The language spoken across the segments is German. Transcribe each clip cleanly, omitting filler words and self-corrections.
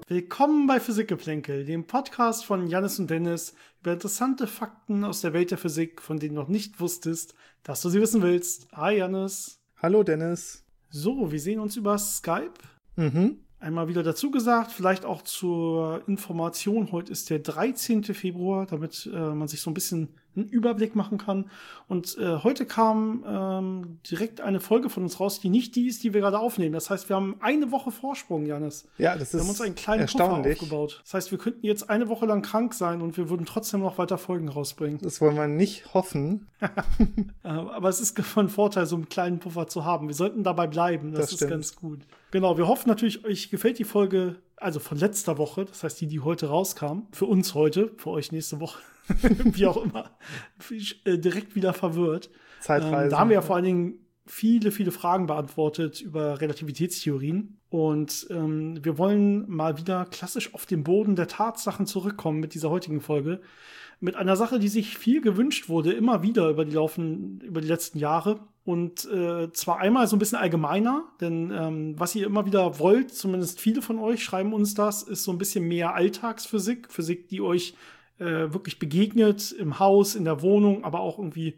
Willkommen bei Physikgeplänkel, dem Podcast von Jannis und Dennis über interessante Fakten aus der Welt der Physik, von denen du noch nicht wusstest, dass du sie wissen willst. Hi Jannis. Hallo Dennis. So, wir sehen uns über Skype. Einmal wieder dazu gesagt, vielleicht auch zur Information, heute ist der 13. Februar, damit man sich so ein bisschen einen Überblick machen kann. Und heute kam direkt eine Folge von uns raus, die nicht die ist, die wir gerade aufnehmen. Das heißt, wir haben eine Woche Vorsprung, Jannis. Ja, das ist wir haben uns einen kleinen Puffer aufgebaut. Das heißt, wir könnten jetzt eine Woche lang krank sein und wir würden trotzdem noch weiter Folgen rausbringen. Das wollen wir nicht hoffen. Aber es ist von Vorteil, so einen kleinen Puffer zu haben. Wir sollten dabei bleiben, das ist ganz gut. Genau, wir hoffen natürlich, euch gefällt die Folge, also von letzter Woche, das heißt die heute rauskam. Für uns heute, für euch nächste Woche. Wie auch immer, direkt wieder verwirrt. Zeitreisen. Da haben wir ja vor allen Dingen viele Fragen beantwortet über Relativitätstheorien. Und wir wollen mal wieder klassisch auf den Boden der Tatsachen zurückkommen mit dieser heutigen Folge. Mit einer Sache, die sich viel gewünscht wurde, immer wieder über die letzten Jahre. Und zwar einmal so ein bisschen allgemeiner, denn was ihr immer wieder wollt, zumindest viele von euch schreiben uns das, ist so ein bisschen mehr Alltagsphysik. Physik, die euch wirklich begegnet, im Haus, in der Wohnung, aber auch irgendwie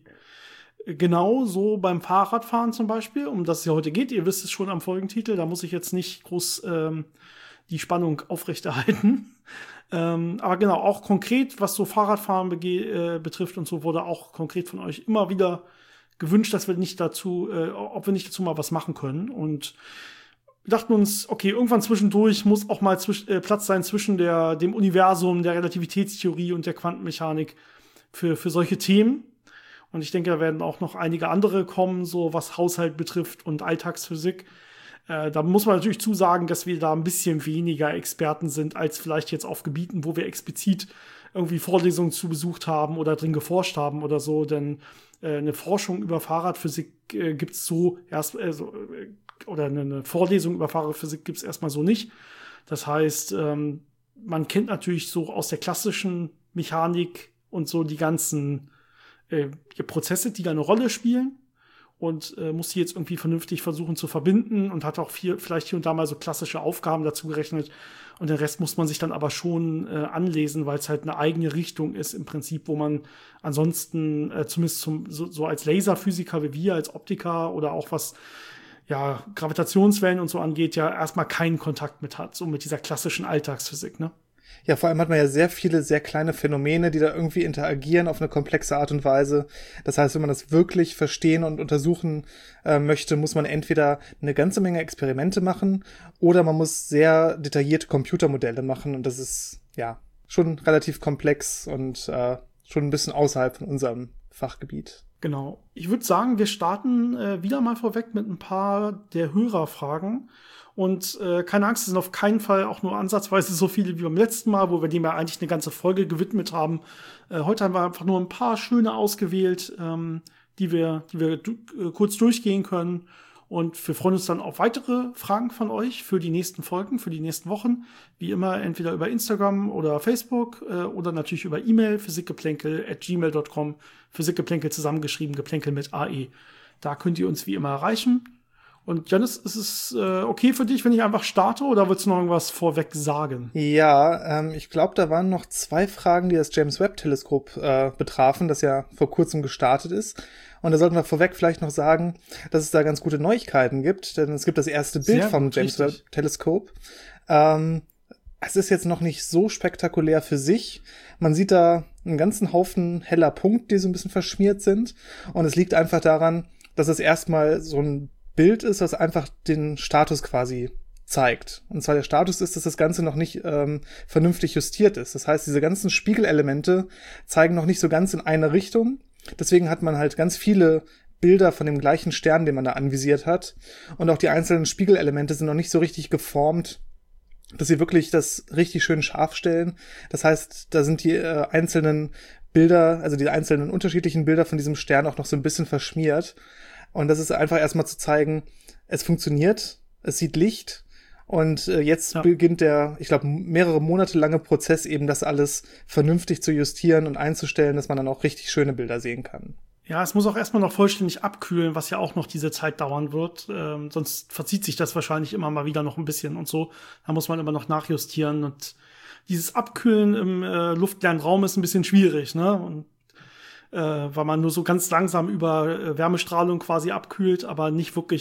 genau so beim Fahrradfahren zum Beispiel, um das es ja heute geht. Ihr wisst es schon am Folgentitel, da muss ich jetzt nicht groß die Spannung aufrechterhalten. Aber genau, auch konkret, was so Fahrradfahren betrifft und so, wurde auch konkret von euch immer wieder gewünscht, dass wir ob wir nicht dazu mal was machen können. Und wir dachten uns, okay, irgendwann zwischendurch muss auch mal Platz sein zwischen dem Universum, der Relativitätstheorie und der Quantenmechanik für solche Themen. Und ich denke, da werden auch noch einige andere kommen, so was Haushalt betrifft und Alltagsphysik. Da muss man natürlich zusagen, dass wir da ein bisschen weniger Experten sind, als vielleicht jetzt auf Gebieten, wo wir explizit irgendwie Vorlesungen zu besucht haben oder drin geforscht haben oder so. Denn eine Forschung über Fahrradphysik gibt's so oder eine Vorlesung über Fahrradphysik gibt's erstmal so nicht. Das heißt, man kennt natürlich so aus der klassischen Mechanik und so die ganzen Prozesse, die da eine Rolle spielen und muss die jetzt irgendwie vernünftig versuchen zu verbinden und hat auch vielleicht hier und da mal so klassische Aufgaben dazu gerechnet. Und den Rest muss man sich dann aber schon anlesen, weil es halt eine eigene Richtung ist im Prinzip, wo man ansonsten zumindest so als Laserphysiker wie wir, als Optiker oder auch was Gravitationswellen und so angeht, ja erstmal keinen Kontakt mit hat, so mit dieser klassischen Alltagsphysik, ne? Ja, vor allem hat man ja sehr viele, sehr kleine Phänomene, die da irgendwie interagieren auf eine komplexe Art und Weise. Das heißt, wenn man das wirklich verstehen und untersuchen möchte, muss man entweder eine ganze Menge Experimente machen oder man muss sehr detaillierte Computermodelle machen. Und das ist ja schon relativ komplex und schon ein bisschen außerhalb von unserem Fachgebiet. Genau. Ich würde sagen, wir starten wieder mal vorweg mit ein paar der Hörerfragen. Und keine Angst, es sind auf keinen Fall auch nur ansatzweise so viele wie beim letzten Mal, wo wir dem ja eigentlich eine ganze Folge gewidmet haben. Heute haben wir einfach nur ein paar schöne ausgewählt, die wir kurz durchgehen können. Und wir freuen uns dann auf weitere Fragen von euch für die nächsten Folgen, für die nächsten Wochen. Wie immer entweder über Instagram oder Facebook oder natürlich über E-Mail, physikgeplänkel@gmail.com. Physikgeplänkel zusammengeschrieben, Geplänkel mit AE. Da könnt ihr uns wie immer erreichen. Und Jannis, ist es okay für dich, wenn ich einfach starte, oder willst du noch irgendwas vorweg sagen? Ja, ich glaube, da waren noch 2 Fragen, die das James-Webb-Teleskop betrafen, das ja vor kurzem gestartet ist. Und da sollten wir vorweg vielleicht noch sagen, dass es da ganz gute Neuigkeiten gibt, denn es gibt das erste Bild vom James-Webb-Teleskop. Es ist jetzt noch nicht so spektakulär für sich. Man sieht da einen ganzen Haufen heller Punkte, die so ein bisschen verschmiert sind. Und es liegt einfach daran, dass es erstmal so ein Bild ist, was einfach den Status quasi zeigt. Und zwar der Status ist, dass das Ganze noch nicht vernünftig justiert ist. Das heißt, diese ganzen Spiegelelemente zeigen noch nicht so ganz in eine Richtung. Deswegen hat man halt ganz viele Bilder von dem gleichen Stern, den man da anvisiert hat. Und auch die einzelnen Spiegelelemente sind noch nicht so richtig geformt, dass sie wirklich das richtig schön scharf stellen. Das heißt, da sind die einzelnen Bilder, also die einzelnen unterschiedlichen Bilder von diesem Stern auch noch so ein bisschen verschmiert. Und das ist einfach erstmal zu zeigen, es funktioniert, es sieht Licht und jetzt beginnt der, ich glaube, mehrere Monate lange Prozess, eben das alles vernünftig zu justieren und einzustellen, dass man dann auch richtig schöne Bilder sehen kann. Ja, es muss auch erstmal noch vollständig abkühlen, was ja auch noch diese Zeit dauern wird. Sonst verzieht sich das wahrscheinlich immer mal wieder noch ein bisschen und so. Da muss man immer noch nachjustieren. Und dieses Abkühlen im luftleeren Raum ist ein bisschen schwierig, ne? Und weil man nur so ganz langsam über Wärmestrahlung quasi abkühlt, aber nicht wirklich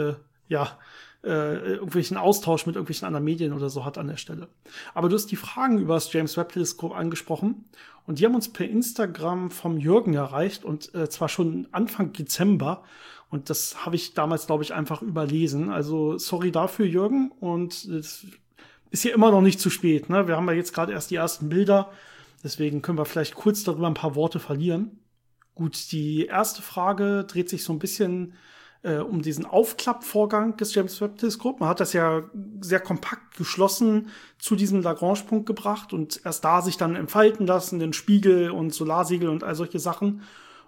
irgendwelchen Austausch mit irgendwelchen anderen Medien oder so hat an der Stelle. Aber du hast die Fragen über das James Webb Teleskop angesprochen und die haben uns per Instagram vom Jürgen erreicht und zwar schon Anfang Dezember und das habe ich damals, glaube ich, einfach überlesen. Also sorry dafür, Jürgen, und es ist ja immer noch nicht zu spät, ne? Wir haben ja jetzt gerade erst die ersten Bilder, deswegen können wir vielleicht kurz darüber ein paar Worte verlieren. Gut, die erste Frage dreht sich so ein bisschen um diesen Aufklappvorgang des James Webb Teleskops. Man hat das ja sehr kompakt geschlossen zu diesem Lagrange-Punkt gebracht und erst da sich dann entfalten lassen, den Spiegel und Solarsiegel und all solche Sachen.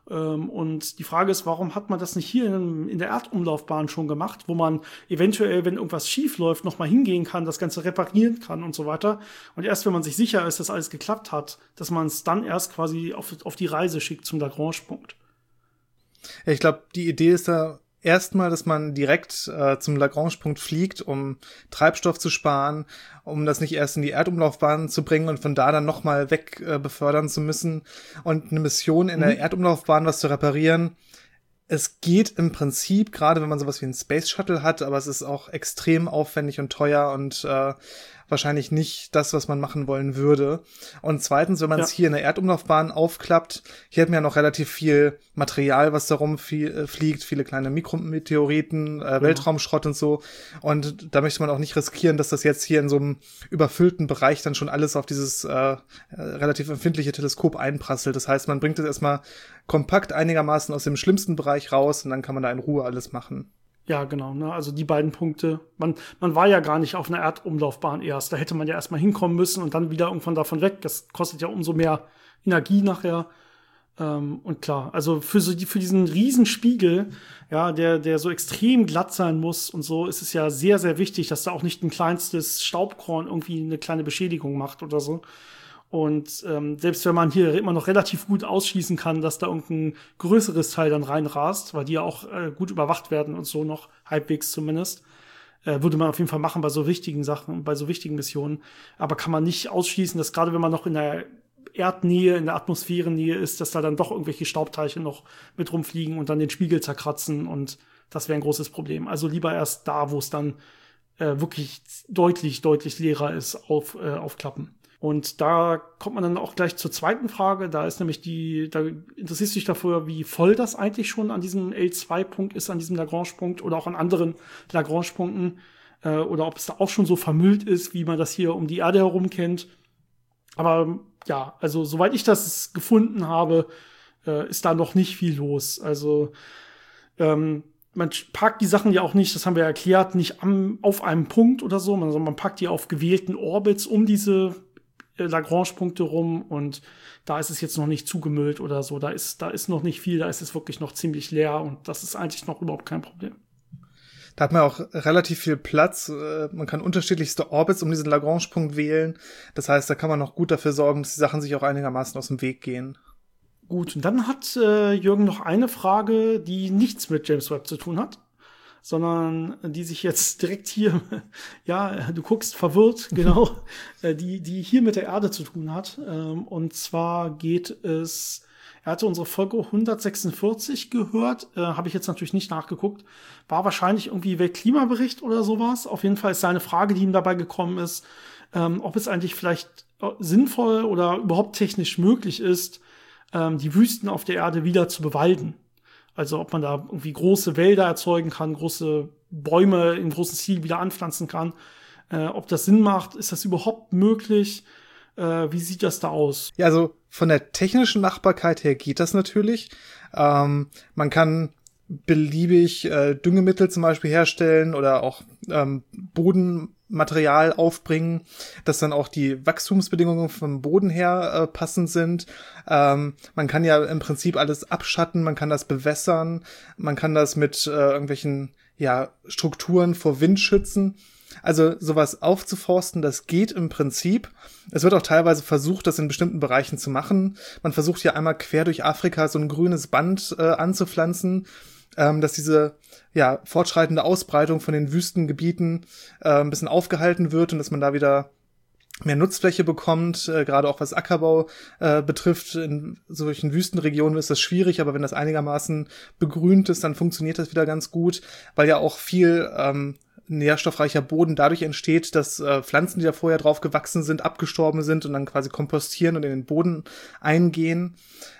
Und die Frage ist, warum hat man das nicht hier in der Erdumlaufbahn schon gemacht, wo man eventuell, wenn irgendwas schief läuft, noch mal hingehen kann, das Ganze reparieren kann und so weiter. Und erst wenn man sich sicher ist, dass alles geklappt hat, dass man es dann erst quasi auf die Reise schickt zum Lagrange-Punkt. Ja, ich glaube, die Idee ist da erstmal, dass man direkt zum Lagrange-Punkt fliegt, um Treibstoff zu sparen, um das nicht erst in die Erdumlaufbahn zu bringen und von da dann nochmal weg befördern zu müssen. Und eine Mission in der Erdumlaufbahn was zu reparieren, es geht im Prinzip, gerade wenn man sowas wie einen Space Shuttle hat, aber es ist auch extrem aufwendig und teuer und wahrscheinlich nicht das, was man machen wollen würde. Und zweitens, wenn man es hier in der Erdumlaufbahn aufklappt, hier hat man ja noch relativ viel Material, was da rumfliegt, viele kleine Mikrometeoriten, Weltraumschrott und so. Und da möchte man auch nicht riskieren, dass das jetzt hier in so einem überfüllten Bereich dann schon alles auf dieses relativ empfindliche Teleskop einprasselt. Das heißt, man bringt es erstmal kompakt einigermaßen aus dem schlimmsten Bereich raus und dann kann man da in Ruhe alles machen. Ja, genau, ne? Also die beiden Punkte. Man war ja gar nicht auf einer Erdumlaufbahn erst. Da hätte man ja erstmal hinkommen müssen und dann wieder irgendwann davon weg. Das kostet ja umso mehr Energie nachher. Und klar, also für diesen Riesenspiegel, ja, der so extrem glatt sein muss und so, ist es ja sehr, sehr wichtig, dass da auch nicht ein kleinstes Staubkorn irgendwie eine kleine Beschädigung macht oder so. Und selbst wenn man hier immer noch relativ gut ausschließen kann, dass da irgendein größeres Teil dann reinrast, weil die ja auch gut überwacht werden und so noch, halbwegs zumindest, würde man auf jeden Fall machen bei so wichtigen Sachen, bei so wichtigen Missionen. Aber kann man nicht ausschließen, dass gerade wenn man noch in der Erdnähe, in der Atmosphärennähe ist, dass da dann doch irgendwelche Staubteilchen noch mit rumfliegen und dann den Spiegel zerkratzen und das wäre ein großes Problem. Also lieber erst da, wo es dann wirklich deutlich, deutlich leerer ist, aufklappen. Und da kommt man dann auch gleich zur zweiten Frage. Da ist nämlich da interessierst du dich dafür, wie voll das eigentlich schon an diesem L2-Punkt ist, an diesem Lagrange-Punkt oder auch an anderen Lagrange-Punkten. Oder ob es da auch schon so vermüllt ist, wie man das hier um die Erde herum kennt. Aber ja, also soweit ich das gefunden habe, ist da noch nicht viel los. Also man parkt die Sachen ja auch nicht, das haben wir erklärt, nicht auf einem Punkt oder so, sondern man packt die auf gewählten Orbits um diese Lagrange-Punkte rum und da ist es jetzt noch nicht zugemüllt oder so. Da ist noch nicht viel, da ist es wirklich noch ziemlich leer und das ist eigentlich noch überhaupt kein Problem. Da hat man auch relativ viel Platz. Man kann unterschiedlichste Orbits um diesen Lagrange-Punkt wählen. Das heißt, da kann man noch gut dafür sorgen, dass die Sachen sich auch einigermaßen aus dem Weg gehen. Gut, und dann hat Jürgen noch eine Frage, die nichts mit James Webb zu tun hat, sondern die sich jetzt direkt hier, ja, du guckst verwirrt, genau, die hier mit der Erde zu tun hat. Und zwar er hatte unsere Folge 146 gehört, habe ich jetzt natürlich nicht nachgeguckt, war wahrscheinlich irgendwie Weltklimabericht oder sowas. Auf jeden Fall ist seine Frage, die ihm dabei gekommen ist, ob es eigentlich vielleicht sinnvoll oder überhaupt technisch möglich ist, die Wüsten auf der Erde wieder zu bewalden. Also ob man da irgendwie große Wälder erzeugen kann, große Bäume in großen Stil wieder anpflanzen kann. Ob das Sinn macht, ist das überhaupt möglich? Wie sieht das da aus? Ja, also von der technischen Machbarkeit her geht das natürlich. Man kann beliebig Düngemittel zum Beispiel herstellen oder auch Bodenmaterial aufbringen, dass dann auch die Wachstumsbedingungen vom Boden her passend sind. Man kann ja im Prinzip alles abschatten, man kann das bewässern, man kann das mit irgendwelchen Strukturen vor Wind schützen. Also sowas aufzuforsten, das geht im Prinzip. Es wird auch teilweise versucht, das in bestimmten Bereichen zu machen. Man versucht ja einmal quer durch Afrika so ein grünes Band anzupflanzen, dass diese fortschreitende Ausbreitung von den Wüstengebieten ein bisschen aufgehalten wird und dass man da wieder mehr Nutzfläche bekommt, gerade auch was Ackerbau betrifft. In solchen Wüstenregionen ist das schwierig, aber wenn das einigermaßen begrünt ist, dann funktioniert das wieder ganz gut, weil ja auch viel nährstoffreicher Boden dadurch entsteht, dass Pflanzen, die da vorher drauf gewachsen sind, abgestorben sind und dann quasi kompostieren und in den Boden eingehen.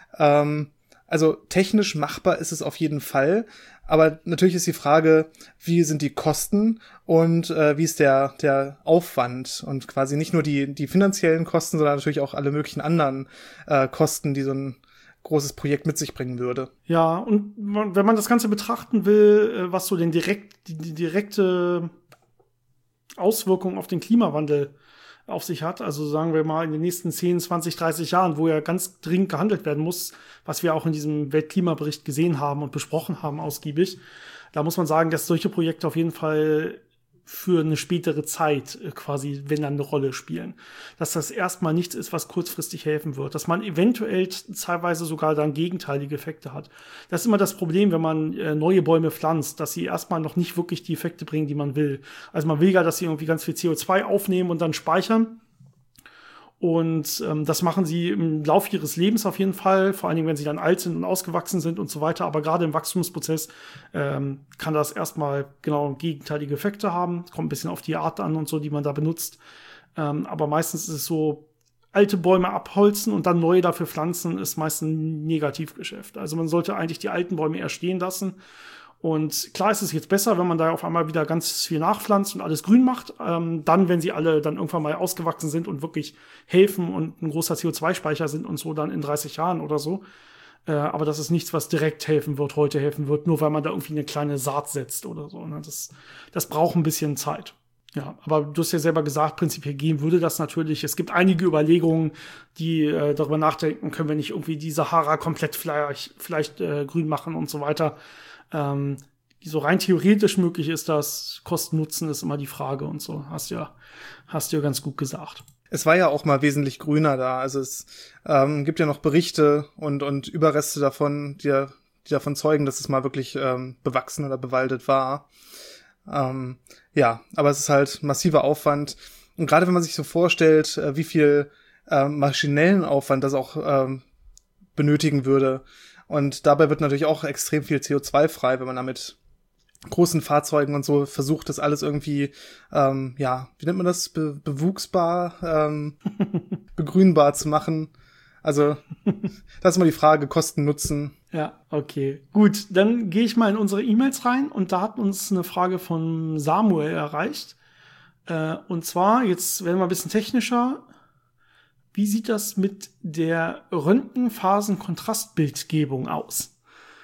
Also technisch machbar ist es auf jeden Fall, aber natürlich ist die Frage, wie sind die Kosten und wie ist der Aufwand und quasi nicht nur die finanziellen Kosten, sondern natürlich auch alle möglichen anderen Kosten, die so ein großes Projekt mit sich bringen würde. Ja, und wenn man das Ganze betrachten will, was so die direkte Auswirkung auf den Klimawandel auf sich hat, also sagen wir mal in den nächsten 10, 20, 30 Jahren, wo ja ganz dringend gehandelt werden muss, was wir auch in diesem Weltklimabericht gesehen haben und besprochen haben ausgiebig, da muss man sagen, dass solche Projekte auf jeden Fall für eine spätere Zeit quasi, wenn dann eine Rolle spielen. Dass das erstmal nichts ist, was kurzfristig helfen wird. Dass man eventuell teilweise sogar dann gegenteilige Effekte hat. Das ist immer das Problem, wenn man neue Bäume pflanzt, dass sie erstmal noch nicht wirklich die Effekte bringen, die man will. Also man will ja, dass sie irgendwie ganz viel CO2 aufnehmen und dann speichern. Und das machen sie im Laufe ihres Lebens auf jeden Fall, vor allen Dingen, wenn sie dann alt sind und ausgewachsen sind und so weiter. Aber gerade im Wachstumsprozess kann das erstmal genau gegenteilige Effekte haben. Kommt ein bisschen auf die Art an und so, die man da benutzt. Aber meistens ist es so, alte Bäume abholzen und dann neue dafür pflanzen, ist meistens ein Negativgeschäft. Also man sollte eigentlich die alten Bäume eher stehen lassen. Und klar ist es jetzt besser, wenn man da auf einmal wieder ganz viel nachpflanzt und alles grün macht. Dann, wenn sie alle dann irgendwann mal ausgewachsen sind und wirklich helfen und ein großer CO2-Speicher sind und so dann in 30 Jahren oder so. Aber das ist nichts, was direkt heute helfen wird, nur weil man da irgendwie eine kleine Saat setzt oder so. Ne? Das braucht ein bisschen Zeit. Ja, aber du hast ja selber gesagt, prinzipiell gehen würde das natürlich. Es gibt einige Überlegungen, die darüber nachdenken, können wir nicht irgendwie die Sahara komplett vielleicht grün machen und so weiter. So rein theoretisch möglich ist das, Kosten-Nutzen ist immer die Frage und so, hast du ja ganz gut gesagt. Es war ja auch mal wesentlich grüner da, also es gibt ja noch Berichte und Überreste davon, die davon zeugen, dass es mal wirklich bewachsen oder bewaldet war. Aber es ist halt massiver Aufwand und gerade wenn man sich so vorstellt, wie viel maschinellen Aufwand das auch benötigen würde. Und dabei wird natürlich auch extrem viel CO2 frei, wenn man da mit großen Fahrzeugen und so versucht, das alles irgendwie, wie nennt man das, bewuchsbar, begrünbar zu machen. Also, das ist immer die Frage, Kosten, Nutzen. Ja, okay. Gut, dann gehe ich mal in unsere E-Mails rein und da hat uns eine Frage von Samuel erreicht. Und zwar, jetzt werden wir ein bisschen technischer. Wie sieht das mit der Röntgenphasen-Kontrastbildgebung aus?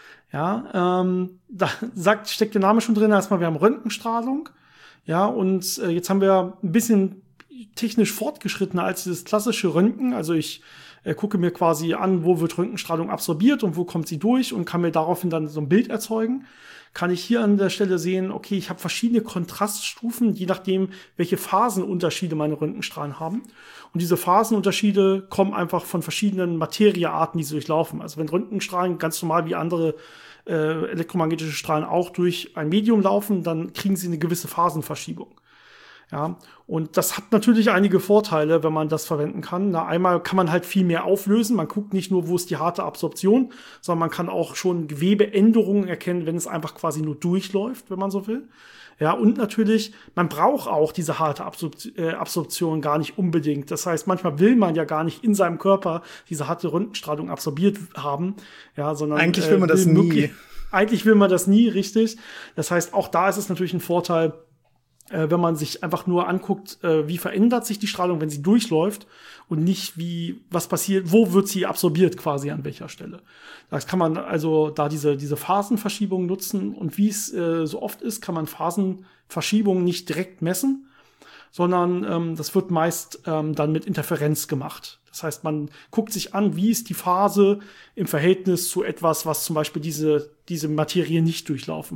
Ja, da steckt der Name schon drin. Erstmal, wir haben Röntgenstrahlung. Ja, und jetzt haben wir ein bisschen technisch fortgeschrittener als dieses klassische Röntgen. Also ich gucke mir quasi an, wo wird Röntgenstrahlung absorbiert und wo kommt sie durch und kann mir daraufhin dann so ein Bild erzeugen. Kann ich hier an der Stelle sehen, okay, ich habe verschiedene Kontraststufen, je nachdem, welche Phasenunterschiede meine Röntgenstrahlen haben. Und diese Phasenunterschiede kommen einfach von verschiedenen Materiearten, die sie durchlaufen. Also wenn Röntgenstrahlen ganz normal wie andere elektromagnetische Strahlen auch durch ein Medium laufen, dann kriegen sie eine gewisse Phasenverschiebung. Ja, und das hat natürlich einige Vorteile, wenn man das verwenden kann. Na, einmal kann man halt viel mehr auflösen. Man guckt nicht nur, wo ist die harte Absorption, sondern man kann auch schon Gewebeänderungen erkennen, wenn es einfach quasi nur durchläuft, wenn man so will. Ja, und natürlich, man braucht auch diese harte Absorption gar nicht unbedingt. Das heißt, manchmal will man ja gar nicht in seinem Körper diese harte Röntgenstrahlung absorbiert haben. Ja, sondern eigentlich will man das nie. Eigentlich will man das nie, richtig. Das heißt, auch da ist es natürlich ein Vorteil, wenn man sich einfach nur anguckt, wie verändert sich die Strahlung, wenn sie durchläuft und nicht was passiert, wo wird sie absorbiert quasi an welcher Stelle. Das kann man also da diese Phasenverschiebung nutzen und wie es so oft ist, kann man Phasenverschiebungen nicht direkt messen, sondern das wird meist dann mit Interferenz gemacht. Das heißt, man guckt sich an, wie ist die Phase im Verhältnis zu etwas, was zum Beispiel diese Materie nicht durchlaufen hat.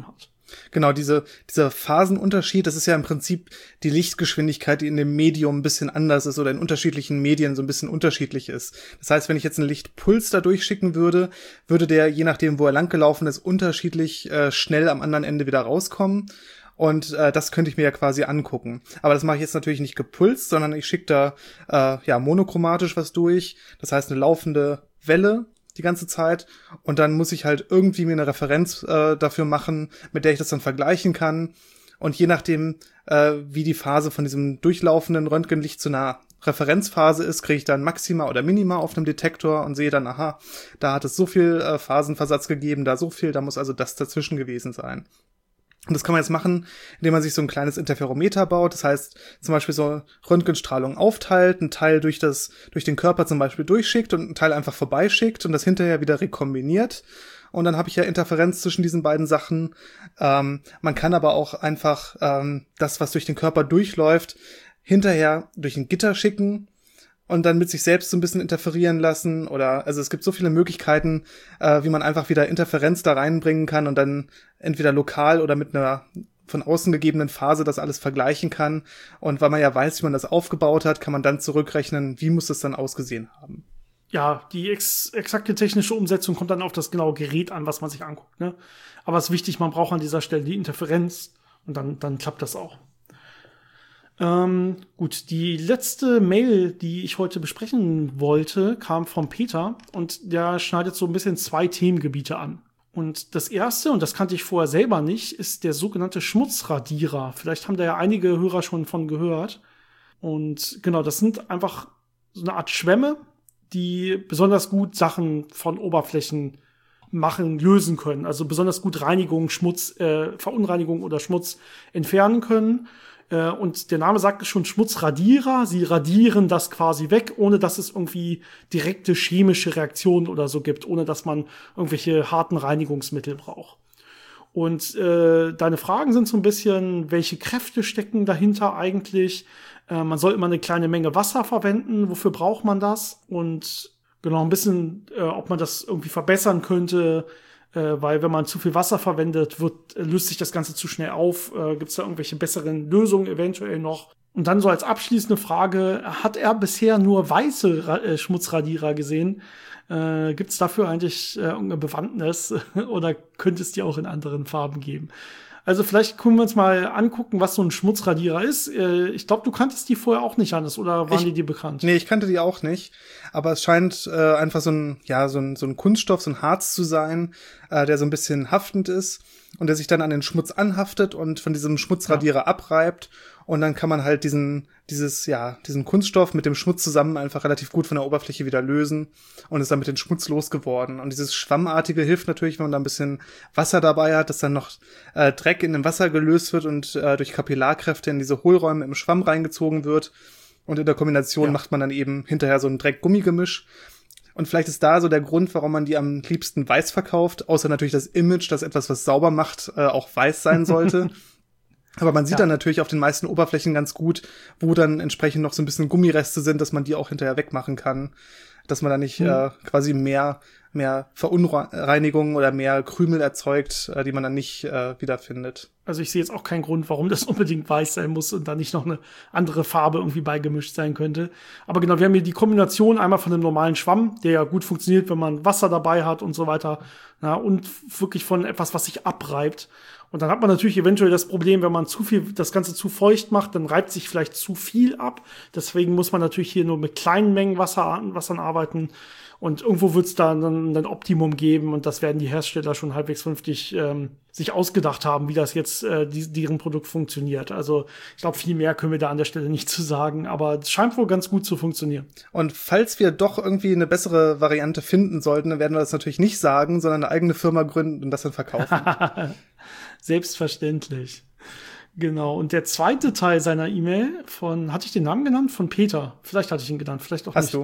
Genau, dieser Phasenunterschied, das ist ja im Prinzip die Lichtgeschwindigkeit, die in dem Medium ein bisschen anders ist oder in unterschiedlichen Medien so ein bisschen unterschiedlich ist. Das heißt, wenn ich jetzt einen Lichtpuls da durchschicken würde, würde der, je nachdem, wo er langgelaufen ist, unterschiedlich schnell am anderen Ende wieder rauskommen. Und das könnte ich mir ja quasi angucken. Aber das mache ich jetzt natürlich nicht gepulst, sondern ich schicke da monochromatisch was durch. Das heißt, eine laufende Welle die ganze Zeit, und dann muss ich halt irgendwie mir eine Referenz dafür machen, mit der ich das dann vergleichen kann, und je nachdem, wie die Phase von diesem durchlaufenden Röntgenlicht zu einer Referenzphase ist, kriege ich dann Maxima oder Minima auf einem Detektor und sehe dann, aha, da hat es so viel Phasenversatz gegeben, da so viel, da muss also das dazwischen gewesen sein. Und das kann man jetzt machen, indem man sich so ein kleines Interferometer baut. Das heißt, zum Beispiel so Röntgenstrahlung aufteilt, einen Teil durch den Körper zum Beispiel durchschickt und einen Teil einfach vorbeischickt und das hinterher wieder rekombiniert. Und dann habe ich ja Interferenz zwischen diesen beiden Sachen. Man kann aber auch einfach das, was durch den Körper durchläuft, hinterher durch ein Gitter schicken und dann mit sich selbst so ein bisschen interferieren lassen, oder, also es gibt so viele Möglichkeiten, wie man einfach wieder Interferenz da reinbringen kann und dann entweder lokal oder mit einer von außen gegebenen Phase das alles vergleichen kann. Und weil man ja weiß, wie man das aufgebaut hat, kann man dann zurückrechnen, wie muss das dann ausgesehen haben. Ja, die exakte technische Umsetzung kommt dann auf das genaue Gerät an, was man sich anguckt, ne? Aber es ist wichtig, man braucht an dieser Stelle die Interferenz und dann klappt das auch. Gut, die letzte Mail, die ich heute besprechen wollte, kam von Peter und der schneidet so ein bisschen 2 Themengebiete an. Und das erste, und das kannte ich vorher selber nicht, ist der sogenannte Schmutzradierer. Vielleicht haben da ja einige Hörer schon von gehört. Und genau, das sind einfach so eine Art Schwämme, die besonders gut Sachen von Oberflächen lösen können. Also besonders gut Reinigung, Verunreinigung oder Schmutz entfernen können. Und der Name sagt es schon, Schmutzradierer. Sie radieren das quasi weg, ohne dass es irgendwie direkte chemische Reaktionen oder so gibt, ohne dass man irgendwelche harten Reinigungsmittel braucht. Und deine Fragen sind so ein bisschen, welche Kräfte stecken dahinter eigentlich? Man soll immer eine kleine Menge Wasser verwenden. Wofür braucht man das? Und genau ein bisschen, ob man das irgendwie verbessern könnte. Weil wenn man zu viel Wasser verwendet, löst sich das Ganze zu schnell auf. Gibt es da irgendwelche besseren Lösungen eventuell noch? Und dann so als abschließende Frage, hat er bisher nur weiße Schmutzradierer gesehen? Gibt es dafür eigentlich irgendeine Bewandtnis oder könnte es die auch in anderen Farben geben? Also vielleicht können wir uns mal angucken, was so ein Schmutzradierer ist. Ich glaube, du kanntest die vorher auch nicht, Hannes, oder waren die dir bekannt? Nee, ich kannte die auch nicht. Aber es scheint einfach so ein Kunststoff, so ein Harz zu sein, der so ein bisschen haftend ist und der sich dann an den Schmutz anhaftet und von diesem Schmutzradierer abreibt. Und dann kann man halt diesen Kunststoff mit dem Schmutz zusammen einfach relativ gut von der Oberfläche wieder lösen und ist damit den Schmutz losgeworden. Und dieses Schwammartige hilft natürlich, wenn man da ein bisschen Wasser dabei hat, dass dann noch Dreck in dem Wasser gelöst wird und durch Kapillarkräfte in diese Hohlräume im Schwamm reingezogen wird. Und in der Kombination macht man dann eben hinterher so ein Dreck-Gummi-Gemisch. Und vielleicht ist da so der Grund, warum man die am liebsten weiß verkauft, außer natürlich das Image, dass etwas, was sauber macht, auch weiß sein sollte. Aber man sieht dann natürlich auf den meisten Oberflächen ganz gut, wo dann entsprechend noch so ein bisschen Gummireste sind, dass man die auch hinterher wegmachen kann. Dass man da nicht quasi mehr Verunreinigung oder mehr Krümel erzeugt, die man dann nicht wiederfindet. Also ich sehe jetzt auch keinen Grund, warum das unbedingt weiß sein muss und da nicht noch eine andere Farbe irgendwie beigemischt sein könnte. Aber genau, wir haben hier die Kombination einmal von einem normalen Schwamm, der ja gut funktioniert, wenn man Wasser dabei hat und so weiter. Und wirklich von etwas, was sich abreibt. Und dann hat man natürlich eventuell das Problem, wenn man das Ganze zu feucht macht, dann reibt sich vielleicht zu viel ab. Deswegen muss man natürlich hier nur mit kleinen Mengen Wassern arbeiten. Und irgendwo wird es da dann ein Optimum geben. Und das werden die Hersteller schon halbwegs vernünftig sich ausgedacht haben, wie das jetzt deren Produkt funktioniert. Also ich glaube, viel mehr können wir da an der Stelle nicht zu sagen. Aber es scheint wohl ganz gut zu funktionieren. Und falls wir doch irgendwie eine bessere Variante finden sollten, dann werden wir das natürlich nicht sagen, sondern eine eigene Firma gründen und das dann verkaufen. Selbstverständlich. Genau. Und der zweite Teil seiner E-Mail hatte ich den Namen genannt? Von Peter. Vielleicht hatte ich ihn genannt, vielleicht auch nicht.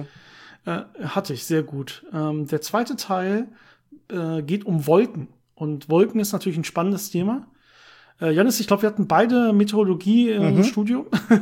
Hast du? Hatte ich, sehr gut. Der zweite Teil geht um Wolken. Und Wolken ist natürlich ein spannendes Thema. Jannis, ich glaube, wir hatten beide Meteorologie im Studium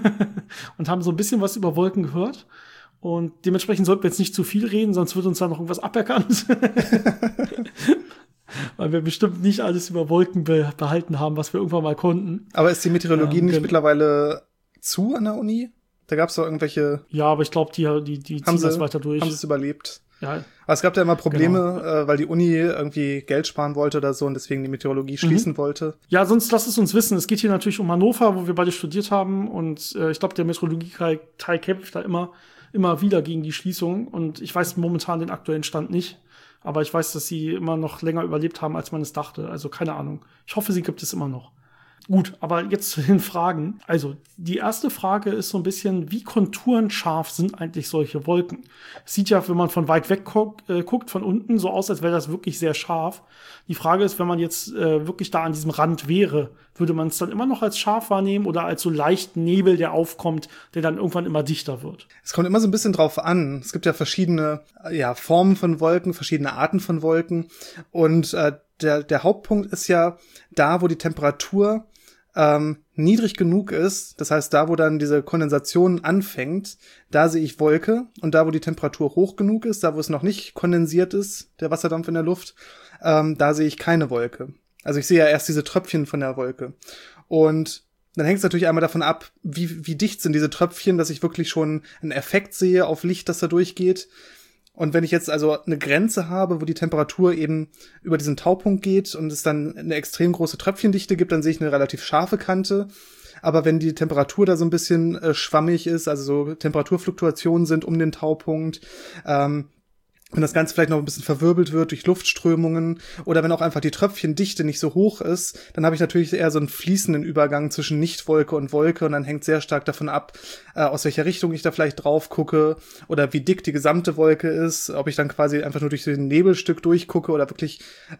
und haben so ein bisschen was über Wolken gehört. Und dementsprechend sollten wir jetzt nicht zu viel reden, sonst wird uns da noch irgendwas aberkannt. weil wir bestimmt nicht alles über Wolken behalten haben, was wir irgendwann mal konnten. Aber ist die Meteorologie nicht mittlerweile zu an der Uni? Da gab es doch irgendwelche... Ja, aber ich glaube, die ziehen das weiter durch. Haben sie es überlebt? Ja. Aber es gab da immer Probleme, weil die Uni irgendwie Geld sparen wollte oder so und deswegen die Meteorologie schließen wollte. Ja, sonst lasst es uns wissen. Es geht hier natürlich um Hannover, wo wir beide studiert haben. Und ich glaube, der Meteorologie-Teil kämpft da immer wieder gegen die Schließung. Und ich weiß momentan den aktuellen Stand nicht. Aber ich weiß, dass sie immer noch länger überlebt haben, als man es dachte. Also keine Ahnung. Ich hoffe, sie gibt es immer noch. Gut, aber jetzt zu den Fragen. Also, die erste Frage ist so ein bisschen, wie konturenscharf sind eigentlich solche Wolken? Es sieht ja, wenn man von weit weg guckt, von unten, so aus, als wäre das wirklich sehr scharf. Die Frage ist, wenn man jetzt wirklich da an diesem Rand wäre, würde man es dann immer noch als scharf wahrnehmen oder als so leichten Nebel, der aufkommt, der dann irgendwann immer dichter wird? Es kommt immer so ein bisschen drauf an. Es gibt ja verschiedene Formen von Wolken, verschiedene Arten von Wolken. Und der Hauptpunkt ist ja da, wo die Temperatur niedrig genug ist, das heißt, da, wo dann diese Kondensation anfängt, da sehe ich Wolke, und da, wo die Temperatur hoch genug ist, da, wo es noch nicht kondensiert ist, der Wasserdampf in der Luft, da sehe ich keine Wolke. Also ich sehe ja erst diese Tröpfchen von der Wolke. Und dann hängt es natürlich einmal davon ab, wie dicht sind diese Tröpfchen, dass ich wirklich schon einen Effekt sehe auf Licht, das da durchgeht. Und wenn ich jetzt also eine Grenze habe, wo die Temperatur eben über diesen Taupunkt geht und es dann eine extrem große Tröpfchendichte gibt, dann sehe ich eine relativ scharfe Kante. Aber wenn die Temperatur da so ein bisschen schwammig ist, also so Temperaturfluktuationen sind um den Taupunkt, wenn das Ganze vielleicht noch ein bisschen verwirbelt wird durch Luftströmungen oder wenn auch einfach die Tröpfchendichte nicht so hoch ist, dann habe ich natürlich eher so einen fließenden Übergang zwischen Nichtwolke und Wolke, und dann hängt sehr stark davon ab, aus welcher Richtung ich da vielleicht drauf gucke oder wie dick die gesamte Wolke ist, ob ich dann quasi einfach nur durch so ein Nebelstück durchgucke oder wirklich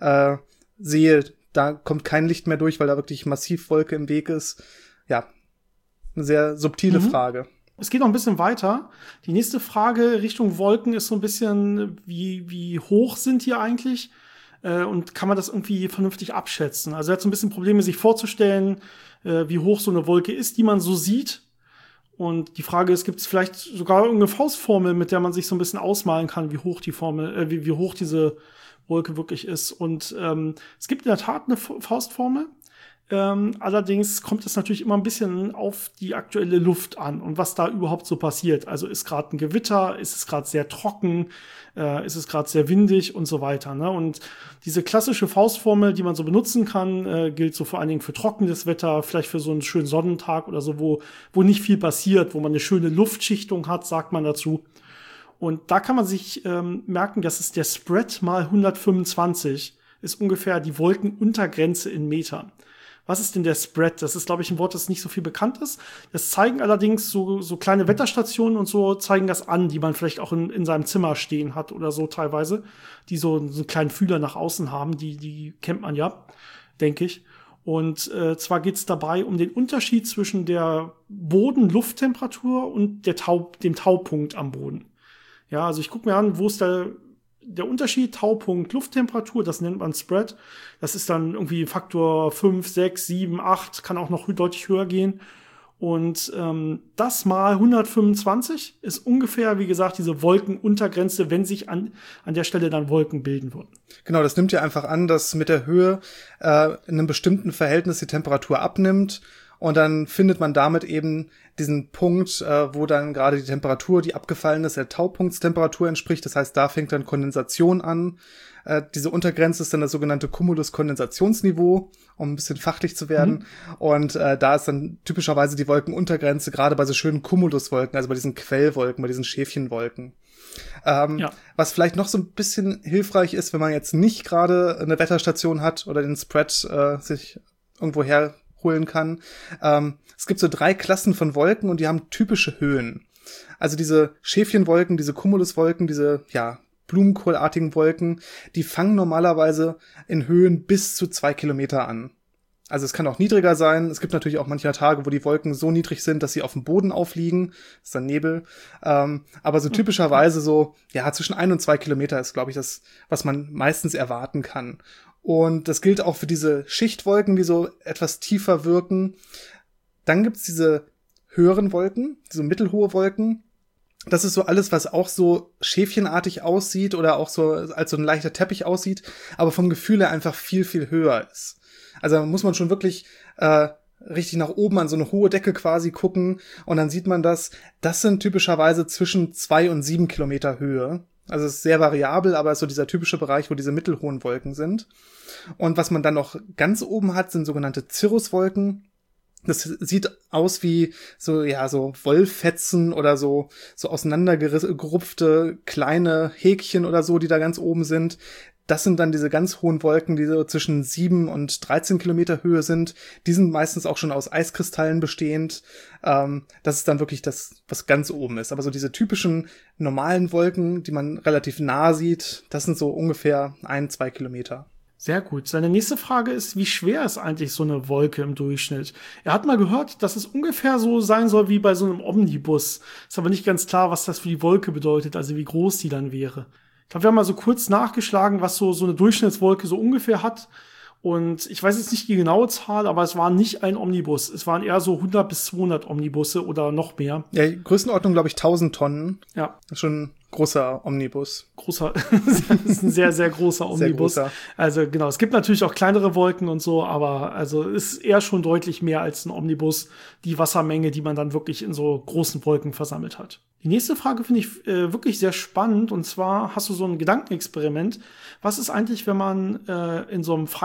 sehe, da kommt kein Licht mehr durch, weil da wirklich massiv Wolke im Weg ist. Ja, eine sehr subtile Frage. Es geht noch ein bisschen weiter. Die nächste Frage Richtung Wolken ist so ein bisschen, wie hoch sind die eigentlich? Und kann man das irgendwie vernünftig abschätzen? Also er hat so ein bisschen Probleme, sich vorzustellen, wie hoch so eine Wolke ist, die man so sieht. Und die Frage ist, gibt es vielleicht sogar irgendeine Faustformel, mit der man sich so ein bisschen ausmalen kann, wie hoch die wie hoch diese Wolke wirklich ist? Und es gibt in der Tat eine Faustformel. Allerdings kommt es natürlich immer ein bisschen auf die aktuelle Luft an und was da überhaupt so passiert. Also ist gerade ein Gewitter, ist es gerade sehr trocken, ist es gerade sehr windig und so weiter. Ne? Und diese klassische Faustformel, die man so benutzen kann, gilt so vor allen Dingen für trockenes Wetter, vielleicht für so einen schönen Sonnentag oder so, wo nicht viel passiert, wo man eine schöne Luftschichtung hat, sagt man dazu. Und da kann man sich merken, dass es der Spread mal 125 ist ungefähr die Wolkenuntergrenze in Metern. Was ist denn der Spread? Das ist, glaube ich, ein Wort, das nicht so viel bekannt ist. Das zeigen allerdings so kleine Wetterstationen und so zeigen das an, die man vielleicht auch in seinem Zimmer stehen hat oder so teilweise, die so einen kleinen Fühler nach außen haben. Die kennt man ja, denke ich. Und zwar geht es dabei um den Unterschied zwischen der Boden-Lufttemperatur und dem Taupunkt am Boden. Ja, also ich gucke mir an, wo ist der Unterschied, Taupunkt, Lufttemperatur, das nennt man Spread. Das ist dann irgendwie Faktor 5, 6, 7, 8, kann auch noch deutlich höher gehen. Und das mal 125 ist ungefähr, wie gesagt, diese Wolkenuntergrenze, wenn sich an der Stelle dann Wolken bilden würden. Genau, das nimmt ja einfach an, dass mit der Höhe in einem bestimmten Verhältnis die Temperatur abnimmt. Und dann findet man damit eben diesen Punkt, wo dann gerade die Temperatur, die abgefallen ist, der Taupunktstemperatur entspricht. Das heißt, da fängt dann Kondensation an. Diese Untergrenze ist dann das sogenannte Cumulus-Kondensationsniveau, um ein bisschen fachlich zu werden. Und da ist dann typischerweise die Wolkenuntergrenze, gerade bei so schönen Cumuluswolken, also bei diesen Quellwolken, bei diesen Schäfchenwolken. Was vielleicht noch so ein bisschen hilfreich ist, wenn man jetzt nicht gerade eine Wetterstation hat oder den Spread sich irgendwo herholen kann. Es gibt so 3 Klassen von Wolken und die haben typische Höhen. Also diese Schäfchenwolken, diese Cumuluswolken, diese blumenkohlartigen Wolken, die fangen normalerweise in Höhen bis zu 2 Kilometer an. Also es kann auch niedriger sein. Es gibt natürlich auch manchmal Tage, wo die Wolken so niedrig sind, dass sie auf dem Boden aufliegen. Das ist dann Nebel. Aber so typischerweise zwischen 1 und 2 Kilometer ist, glaube ich, das, was man meistens erwarten kann. Und das gilt auch für diese Schichtwolken, die so etwas tiefer wirken. Dann gibt's diese höheren Wolken, diese mittelhohe Wolken. Das ist so alles, was auch so schäfchenartig aussieht oder auch so als so ein leichter Teppich aussieht, aber vom Gefühl her einfach viel, viel höher ist. Also muss man schon wirklich richtig nach oben an so eine hohe Decke quasi gucken und dann sieht man das sind typischerweise zwischen 2 und 7 Kilometer Höhe. Also es ist sehr variabel, aber es ist so dieser typische Bereich, wo diese mittelhohen Wolken sind. Und was man dann noch ganz oben hat, sind sogenannte Cirruswolken. Das sieht aus wie so Wollfetzen oder so auseinandergerupfte kleine Häkchen oder so, die da ganz oben sind. Das sind dann diese ganz hohen Wolken, die so zwischen 7 und 13 Kilometer Höhe sind. Die sind meistens auch schon aus Eiskristallen bestehend. Das ist dann wirklich das, was ganz oben ist. Aber so diese typischen normalen Wolken, die man relativ nah sieht, das sind so ungefähr 1-2 Kilometer. Sehr gut. Seine nächste Frage ist, wie schwer ist eigentlich so eine Wolke im Durchschnitt? Er hat mal gehört, dass es ungefähr so sein soll wie bei so einem Omnibus. Ist aber nicht ganz klar, was das für die Wolke bedeutet, also wie groß die dann wäre. Ich glaube, wir haben mal so kurz nachgeschlagen, was so eine Durchschnittswolke so ungefähr hat. Und ich weiß jetzt nicht die genaue Zahl, aber es war nicht ein Omnibus. Es waren eher so 100 bis 200 Omnibusse oder noch mehr. Ja, Größenordnung, glaube ich, 1000 Tonnen. Ja. Das ist schon ein großer Omnibus. Das ist ein sehr, sehr großer Omnibus. Sehr großer. Also genau, es gibt natürlich auch kleinere Wolken und so, aber also ist eher schon deutlich mehr als ein Omnibus, die Wassermenge, die man dann wirklich in so großen Wolken versammelt hat. Die nächste Frage finde ich wirklich sehr spannend, und zwar hast du so ein Gedankenexperiment. Was ist eigentlich, wenn man in so einem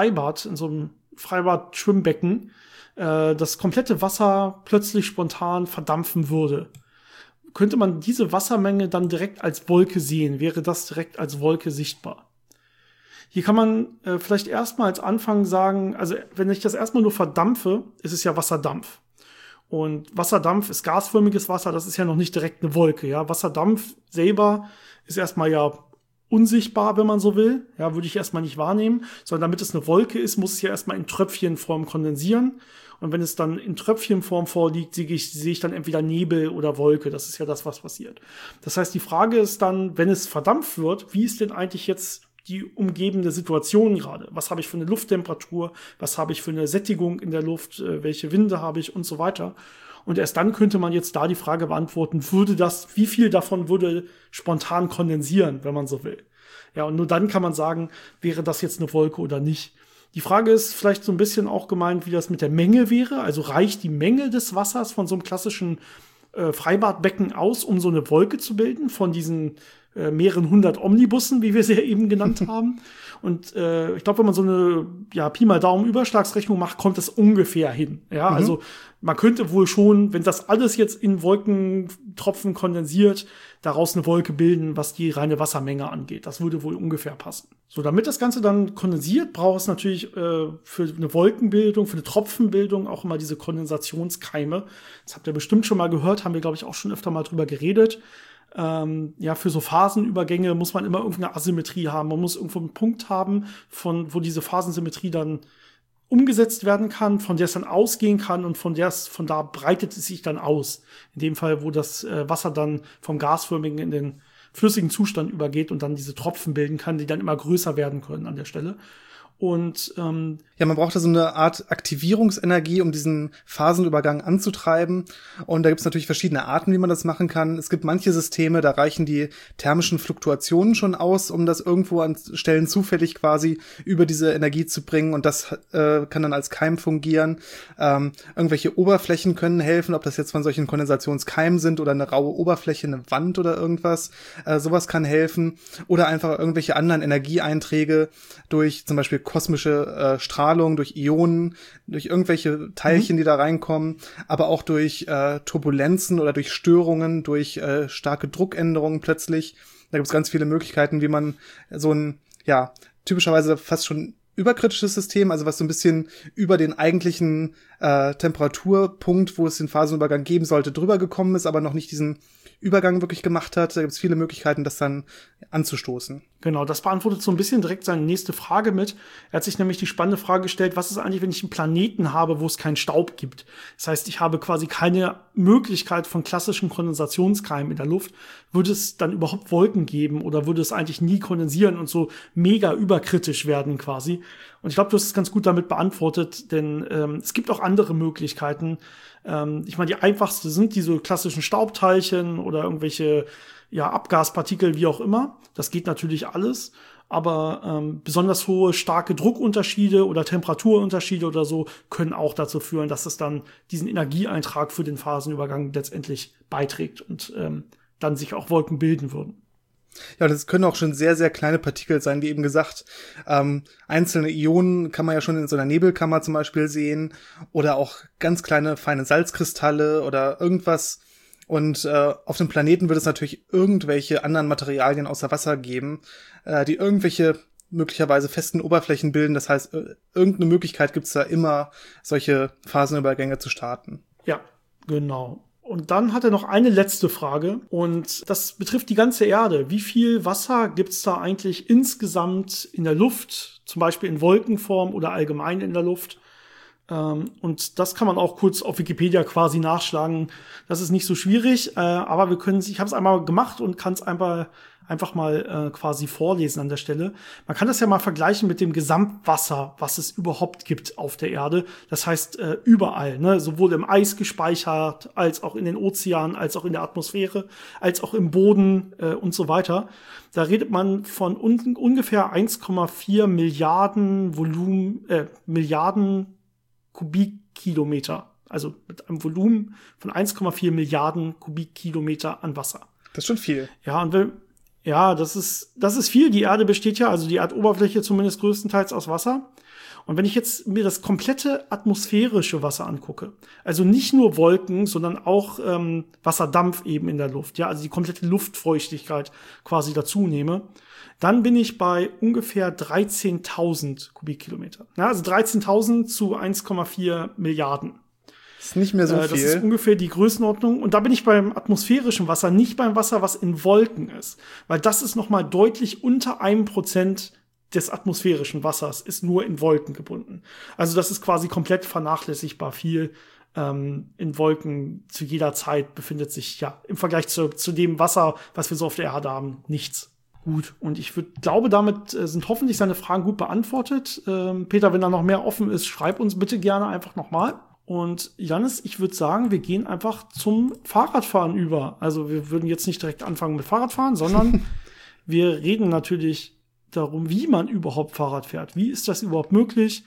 Freibad-Schwimmbecken das komplette Wasser plötzlich spontan verdampfen würde? Könnte man diese Wassermenge dann direkt als Wolke sehen? Wäre das direkt als Wolke sichtbar? Hier kann man vielleicht erstmal als Anfang sagen, also wenn ich das erstmal nur verdampfe, ist es ja Wasserdampf. Und Wasserdampf ist gasförmiges Wasser, das ist ja noch nicht direkt eine Wolke. Ja, Wasserdampf selber ist erstmal ja unsichtbar, wenn man so will. Ja, würde ich erstmal nicht wahrnehmen, sondern damit es eine Wolke ist, muss es ja erstmal in Tröpfchenform kondensieren. Und wenn es dann in Tröpfchenform vorliegt, sehe ich dann entweder Nebel oder Wolke. Das ist ja das, was passiert. Das heißt, die Frage ist dann, wenn es verdampft wird, wie ist denn eigentlich jetzt die umgebende Situation gerade? Was habe ich für eine Lufttemperatur? Was habe ich für eine Sättigung in der Luft? Welche Winde habe ich und so weiter? Und erst dann könnte man jetzt da die Frage beantworten, wie viel davon würde spontan kondensieren, wenn man so will? Ja, und nur dann kann man sagen, wäre das jetzt eine Wolke oder nicht? Die Frage ist vielleicht so ein bisschen auch gemeint, wie das mit der Menge wäre. Also reicht die Menge des Wassers von so einem klassischen Freibadbecken aus, um so eine Wolke zu bilden von diesen mehreren hundert Omnibussen, wie wir sie ja eben genannt haben. Und ich glaube, wenn man so eine Pi mal Daumen Überschlagsrechnung macht, kommt das ungefähr hin. Ja, also man könnte wohl schon, wenn das alles jetzt in Wolkentropfen kondensiert, daraus eine Wolke bilden, was die reine Wassermenge angeht. Das würde wohl ungefähr passen. So, damit das Ganze dann kondensiert, braucht es natürlich für eine Wolkenbildung, für eine Tropfenbildung auch immer diese Kondensationskeime. Das habt ihr bestimmt schon mal gehört, haben wir, glaube ich, auch schon öfter mal drüber geredet. Für so Phasenübergänge muss man immer irgendeine Asymmetrie haben. Man muss irgendwo einen Punkt haben, wo diese Phasensymmetrie dann umgesetzt werden kann, von der es dann ausgehen kann und von da breitet es sich dann aus. In dem Fall, wo das Wasser dann vom gasförmigen in den flüssigen Zustand übergeht und dann diese Tropfen bilden kann, die dann immer größer werden können an der Stelle. Und man braucht da so eine Art Aktivierungsenergie, um diesen Phasenübergang anzutreiben. Und da gibt es natürlich verschiedene Arten, wie man das machen kann. Es gibt manche Systeme, da reichen die thermischen Fluktuationen schon aus, um das irgendwo an Stellen zufällig quasi über diese Energie zu bringen. Und das kann dann als Keim fungieren. Irgendwelche Oberflächen können helfen, ob das jetzt von solchen Kondensationskeimen sind oder eine raue Oberfläche, eine Wand oder irgendwas. Sowas kann helfen. Oder einfach irgendwelche anderen Energieeinträge durch zum Beispiel kosmische Strahlung, durch Ionen, durch irgendwelche Teilchen, die da reinkommen, aber auch durch Turbulenzen oder durch Störungen, durch starke Druckänderungen plötzlich. Da gibt es ganz viele Möglichkeiten, wie man so ein, typischerweise fast schon überkritisches System, also was so ein bisschen über den eigentlichen Temperaturpunkt, wo es den Phasenübergang geben sollte, drüber gekommen ist, aber noch nicht diesen Übergang wirklich gemacht hat. Da gibt es viele Möglichkeiten, das dann anzustoßen. Genau, das beantwortet so ein bisschen direkt seine nächste Frage mit. Er hat sich nämlich die spannende Frage gestellt, was ist eigentlich, wenn ich einen Planeten habe, wo es keinen Staub gibt? Das heißt, ich habe quasi keine Möglichkeit von klassischen Kondensationskeimen in der Luft. Würde es dann überhaupt Wolken geben oder würde es eigentlich nie kondensieren und so mega überkritisch werden quasi? Und ich glaube, du hast es ganz gut damit beantwortet, denn es gibt auch andere Möglichkeiten. Ich meine, die einfachste sind diese klassischen Staubteilchen oder irgendwelche Abgaspartikel, wie auch immer. Das geht natürlich alles. Aber besonders hohe, starke Druckunterschiede oder Temperaturunterschiede oder so können auch dazu führen, dass es dann diesen Energieeintrag für den Phasenübergang letztendlich beiträgt und dann sich auch Wolken bilden würden. Ja, das können auch schon sehr, sehr kleine Partikel sein, wie eben gesagt. Einzelne Ionen kann man ja schon in so einer Nebelkammer zum Beispiel sehen oder auch ganz kleine, feine Salzkristalle oder irgendwas. Und auf dem Planeten wird es natürlich irgendwelche anderen Materialien außer Wasser geben, die irgendwelche möglicherweise festen Oberflächen bilden. Das heißt, irgendeine Möglichkeit gibt es da immer, solche Phasenübergänge zu starten. Ja, genau. Und dann hat er noch eine letzte Frage und das betrifft die ganze Erde. Wie viel Wasser gibt's da eigentlich insgesamt in der Luft, zum Beispiel in Wolkenform oder allgemein in der Luft? Und das kann man auch kurz auf Wikipedia quasi nachschlagen. Das ist nicht so schwierig, aber ich habe es einmal gemacht und kann es einfach mal quasi vorlesen an der Stelle. Man kann das ja mal vergleichen mit dem Gesamtwasser, was es überhaupt gibt auf der Erde. Das heißt überall, ne? Sowohl im Eis gespeichert, als auch in den Ozeanen, als auch in der Atmosphäre, als auch im Boden und so weiter. Da redet man von ungefähr 1,4 Milliarden Kubikkilometer. Also mit einem Volumen von 1,4 Milliarden Kubikkilometer an Wasser. Das ist schon viel. Ja, und das ist viel. Die Erde besteht ja, also die Erdoberfläche zumindest größtenteils aus Wasser. Und wenn ich jetzt mir das komplette atmosphärische Wasser angucke, also nicht nur Wolken, sondern auch Wasserdampf eben in der Luft, ja, also die komplette Luftfeuchtigkeit quasi dazu nehme, dann bin ich bei ungefähr 13.000 Kubikkilometer. Ja, also 13.000 zu 1,4 Milliarden. Das ist nicht mehr so viel. Das ist ungefähr die Größenordnung. Und da bin ich beim atmosphärischen Wasser, nicht beim Wasser, was in Wolken ist. Weil das ist noch mal deutlich unter 1% des atmosphärischen Wassers, ist nur in Wolken gebunden. Also das ist quasi komplett vernachlässigbar viel. In Wolken zu jeder Zeit befindet sich ja im Vergleich zu dem Wasser, was wir so auf der Erde haben, nichts. Gut, und ich glaube, damit sind hoffentlich seine Fragen gut beantwortet. Peter, wenn da noch mehr offen ist, schreib uns bitte gerne einfach nochmal. Und Jannis, ich würde sagen, wir gehen einfach zum Fahrradfahren über. Also wir würden jetzt nicht direkt anfangen mit Fahrradfahren, sondern wir reden natürlich darum, wie man überhaupt Fahrrad fährt. Wie ist das überhaupt möglich?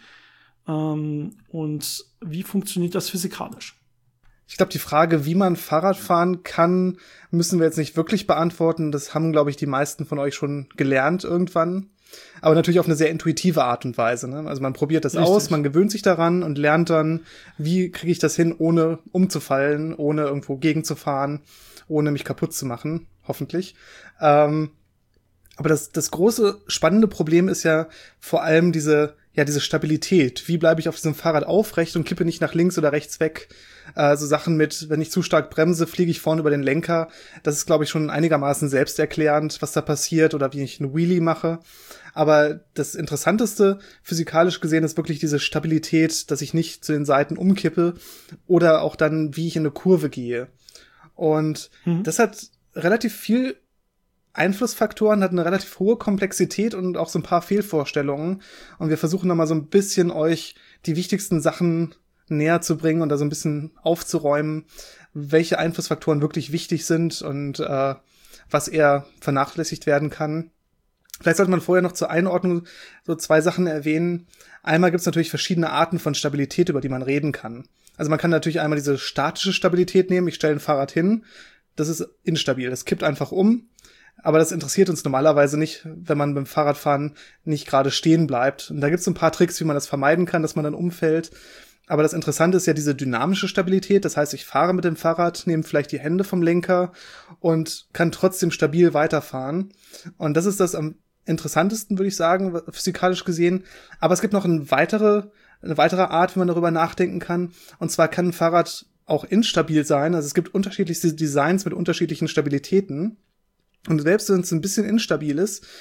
Und wie funktioniert das physikalisch? Ich glaube, die Frage, wie man Fahrrad fahren kann, müssen wir jetzt nicht wirklich beantworten. Das haben, glaube ich, die meisten von euch schon gelernt irgendwann. Aber natürlich auf eine sehr intuitive Art und Weise. Ne? Also man probiert das aus, man gewöhnt sich daran und lernt dann, wie kriege ich das hin, ohne umzufallen, ohne irgendwo gegenzufahren, ohne mich kaputt zu machen, hoffentlich. Aber das große, spannende Problem ist ja vor allem diese Stabilität. Wie bleibe ich auf diesem Fahrrad aufrecht und kippe nicht nach links oder rechts weg? So Sachen mit, wenn ich zu stark bremse, fliege ich vorne über den Lenker. Das ist, glaube ich, schon einigermaßen selbsterklärend, was da passiert oder wie ich eine Wheelie mache. Aber das Interessanteste, physikalisch gesehen, ist wirklich diese Stabilität, dass ich nicht zu den Seiten umkippe oder auch dann, wie ich in eine Kurve gehe. Und das hat relativ viel Einflussfaktoren, hat eine relativ hohe Komplexität und auch so ein paar Fehlvorstellungen. Und wir versuchen da mal so ein bisschen euch die wichtigsten Sachen näher zu bringen und da so ein bisschen aufzuräumen, welche Einflussfaktoren wirklich wichtig sind und was eher vernachlässigt werden kann. Vielleicht sollte man vorher noch zur Einordnung so 2 Sachen erwähnen. Einmal gibt es natürlich verschiedene Arten von Stabilität, über die man reden kann. Also man kann natürlich einmal diese statische Stabilität nehmen. Ich stelle ein Fahrrad hin. Das ist instabil. Das kippt einfach um. Aber das interessiert uns normalerweise nicht, wenn man beim Fahrradfahren nicht gerade stehen bleibt. Und da gibt es ein paar Tricks, wie man das vermeiden kann, dass man dann umfällt. Aber das Interessante ist ja diese dynamische Stabilität. Das heißt, ich fahre mit dem Fahrrad, nehme vielleicht die Hände vom Lenker und kann trotzdem stabil weiterfahren. Und das ist das am interessantesten, würde ich sagen, physikalisch gesehen. Aber es gibt noch eine weitere Art, wie man darüber nachdenken kann. Und zwar kann ein Fahrrad auch instabil sein. Also es gibt unterschiedlichste Designs mit unterschiedlichen Stabilitäten. Und selbst wenn es ein bisschen instabil ist,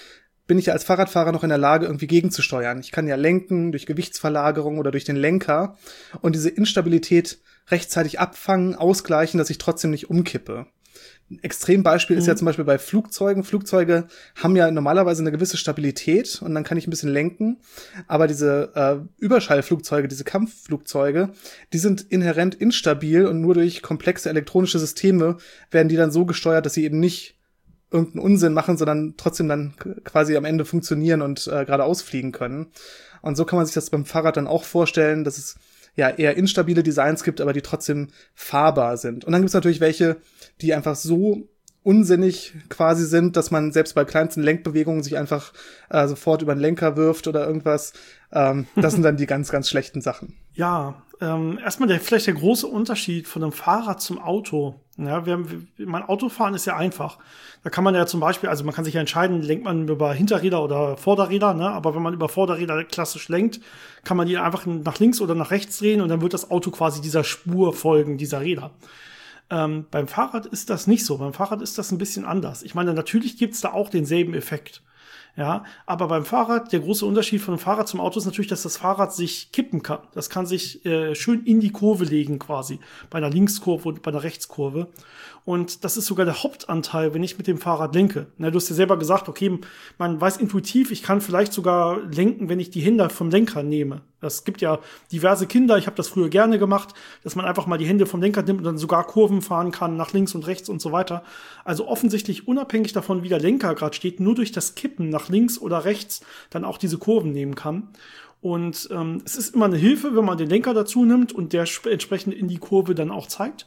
bin ich ja als Fahrradfahrer noch in der Lage, irgendwie gegenzusteuern. Ich kann ja lenken durch Gewichtsverlagerung oder durch den Lenker und diese Instabilität rechtzeitig abfangen, ausgleichen, dass ich trotzdem nicht umkippe. Ein Extrembeispiel ist ja zum Beispiel bei Flugzeugen. Flugzeuge haben ja normalerweise eine gewisse Stabilität und dann kann ich ein bisschen lenken. Aber diese Überschallflugzeuge, diese Kampfflugzeuge, die sind inhärent instabil und nur durch komplexe elektronische Systeme werden die dann so gesteuert, dass sie eben nicht irgendeinen Unsinn machen, sondern trotzdem dann quasi am Ende funktionieren und geradeaus fliegen können. Und so kann man sich das beim Fahrrad dann auch vorstellen, dass es ja eher instabile Designs gibt, aber die trotzdem fahrbar sind. Und dann gibt es natürlich welche, die einfach so unsinnig quasi sind, dass man selbst bei kleinsten Lenkbewegungen sich einfach sofort über den Lenker wirft oder irgendwas. Das sind dann die ganz, ganz schlechten Sachen. Ja, erstmal vielleicht der große Unterschied von einem Fahrrad zum Auto. Ja, mein Autofahren ist ja einfach. Da kann man ja zum Beispiel, also man kann sich ja entscheiden, lenkt man über Hinterräder oder Vorderräder, ne? Aber wenn man über Vorderräder klassisch lenkt, kann man die einfach nach links oder nach rechts drehen und dann wird das Auto quasi dieser Spur folgen, dieser Räder. Beim Fahrrad ist das nicht so. Beim Fahrrad ist das ein bisschen anders. Ich meine, natürlich gibt's da auch denselben Effekt. Ja, aber beim Fahrrad, der große Unterschied von dem Fahrrad zum Auto ist natürlich, dass das Fahrrad sich kippen kann. Das kann sich schön in die Kurve legen quasi. Bei einer Linkskurve und bei einer Rechtskurve. Und das ist sogar der Hauptanteil, wenn ich mit dem Fahrrad lenke. Na, du hast ja selber gesagt, okay, man weiß intuitiv, ich kann vielleicht sogar lenken, wenn ich die Hände vom Lenker nehme. Das gibt ja diverse Kinder, ich habe das früher gerne gemacht, dass man einfach mal die Hände vom Lenker nimmt und dann sogar Kurven fahren kann, nach links und rechts und so weiter. Also offensichtlich unabhängig davon, wie der Lenker gerade steht, nur durch das Kippen nach links oder rechts dann auch diese Kurven nehmen kann. Und es ist immer eine Hilfe, wenn man den Lenker dazu nimmt und der entsprechend in die Kurve dann auch zeigt.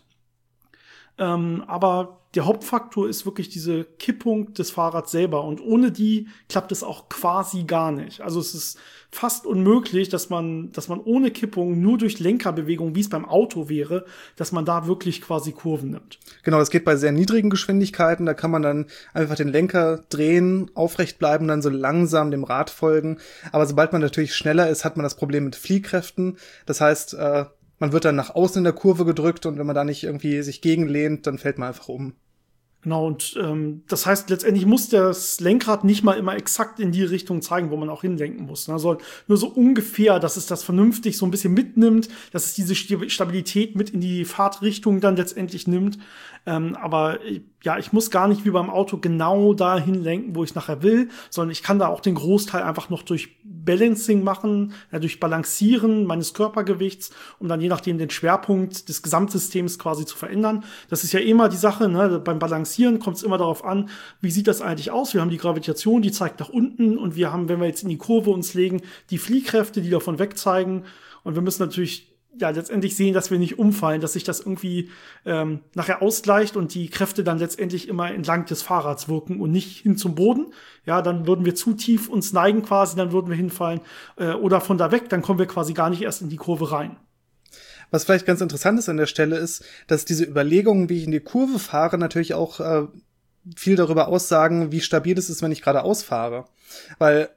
Aber der Hauptfaktor ist wirklich diese Kippung des Fahrrads selber. Und ohne die klappt es auch quasi gar nicht. Also es ist fast unmöglich, dass man ohne Kippung nur durch Lenkerbewegung, wie es beim Auto wäre, dass man da wirklich quasi Kurven nimmt. Genau, das geht bei sehr niedrigen Geschwindigkeiten. Da kann man dann einfach den Lenker drehen, aufrecht bleiben, dann so langsam dem Rad folgen. Aber sobald man natürlich schneller ist, hat man das Problem mit Fliehkräften. Das heißt, man wird dann nach außen in der Kurve gedrückt und wenn man da nicht irgendwie sich gegenlehnt, dann fällt man einfach um. Genau, und das heißt, letztendlich muss das Lenkrad nicht mal immer exakt in die Richtung zeigen, wo man auch hinlenken muss. Also nur so ungefähr, dass es das vernünftig so ein bisschen mitnimmt, dass es diese Stabilität mit in die Fahrtrichtung dann letztendlich nimmt. Aber ja, ich muss gar nicht wie beim Auto genau dahin lenken, wo ich nachher will, sondern ich kann da auch den Großteil einfach noch durch Balancing machen, durch Balancieren meines Körpergewichts, um dann je nachdem den Schwerpunkt des Gesamtsystems quasi zu verändern. Das ist ja immer die Sache, ne? Beim Balancieren kommt es immer darauf an, wie sieht das eigentlich aus? Wir haben die Gravitation, die zeigt nach unten und wir haben, wenn wir jetzt in die Kurve uns legen, die Fliehkräfte, die davon wegzeigen und wir müssen natürlich ja letztendlich sehen, dass wir nicht umfallen, dass sich das irgendwie nachher ausgleicht und die Kräfte dann letztendlich immer entlang des Fahrrads wirken und nicht hin zum Boden. Ja, dann würden wir zu tief uns neigen quasi, dann würden wir hinfallen oder von da weg, dann kommen wir quasi gar nicht erst in die Kurve rein. Was vielleicht ganz interessant ist an der Stelle ist, dass diese Überlegungen, wie ich in die Kurve fahre, natürlich auch viel darüber aussagen, wie stabil es ist, wenn ich geradeaus fahre. Weil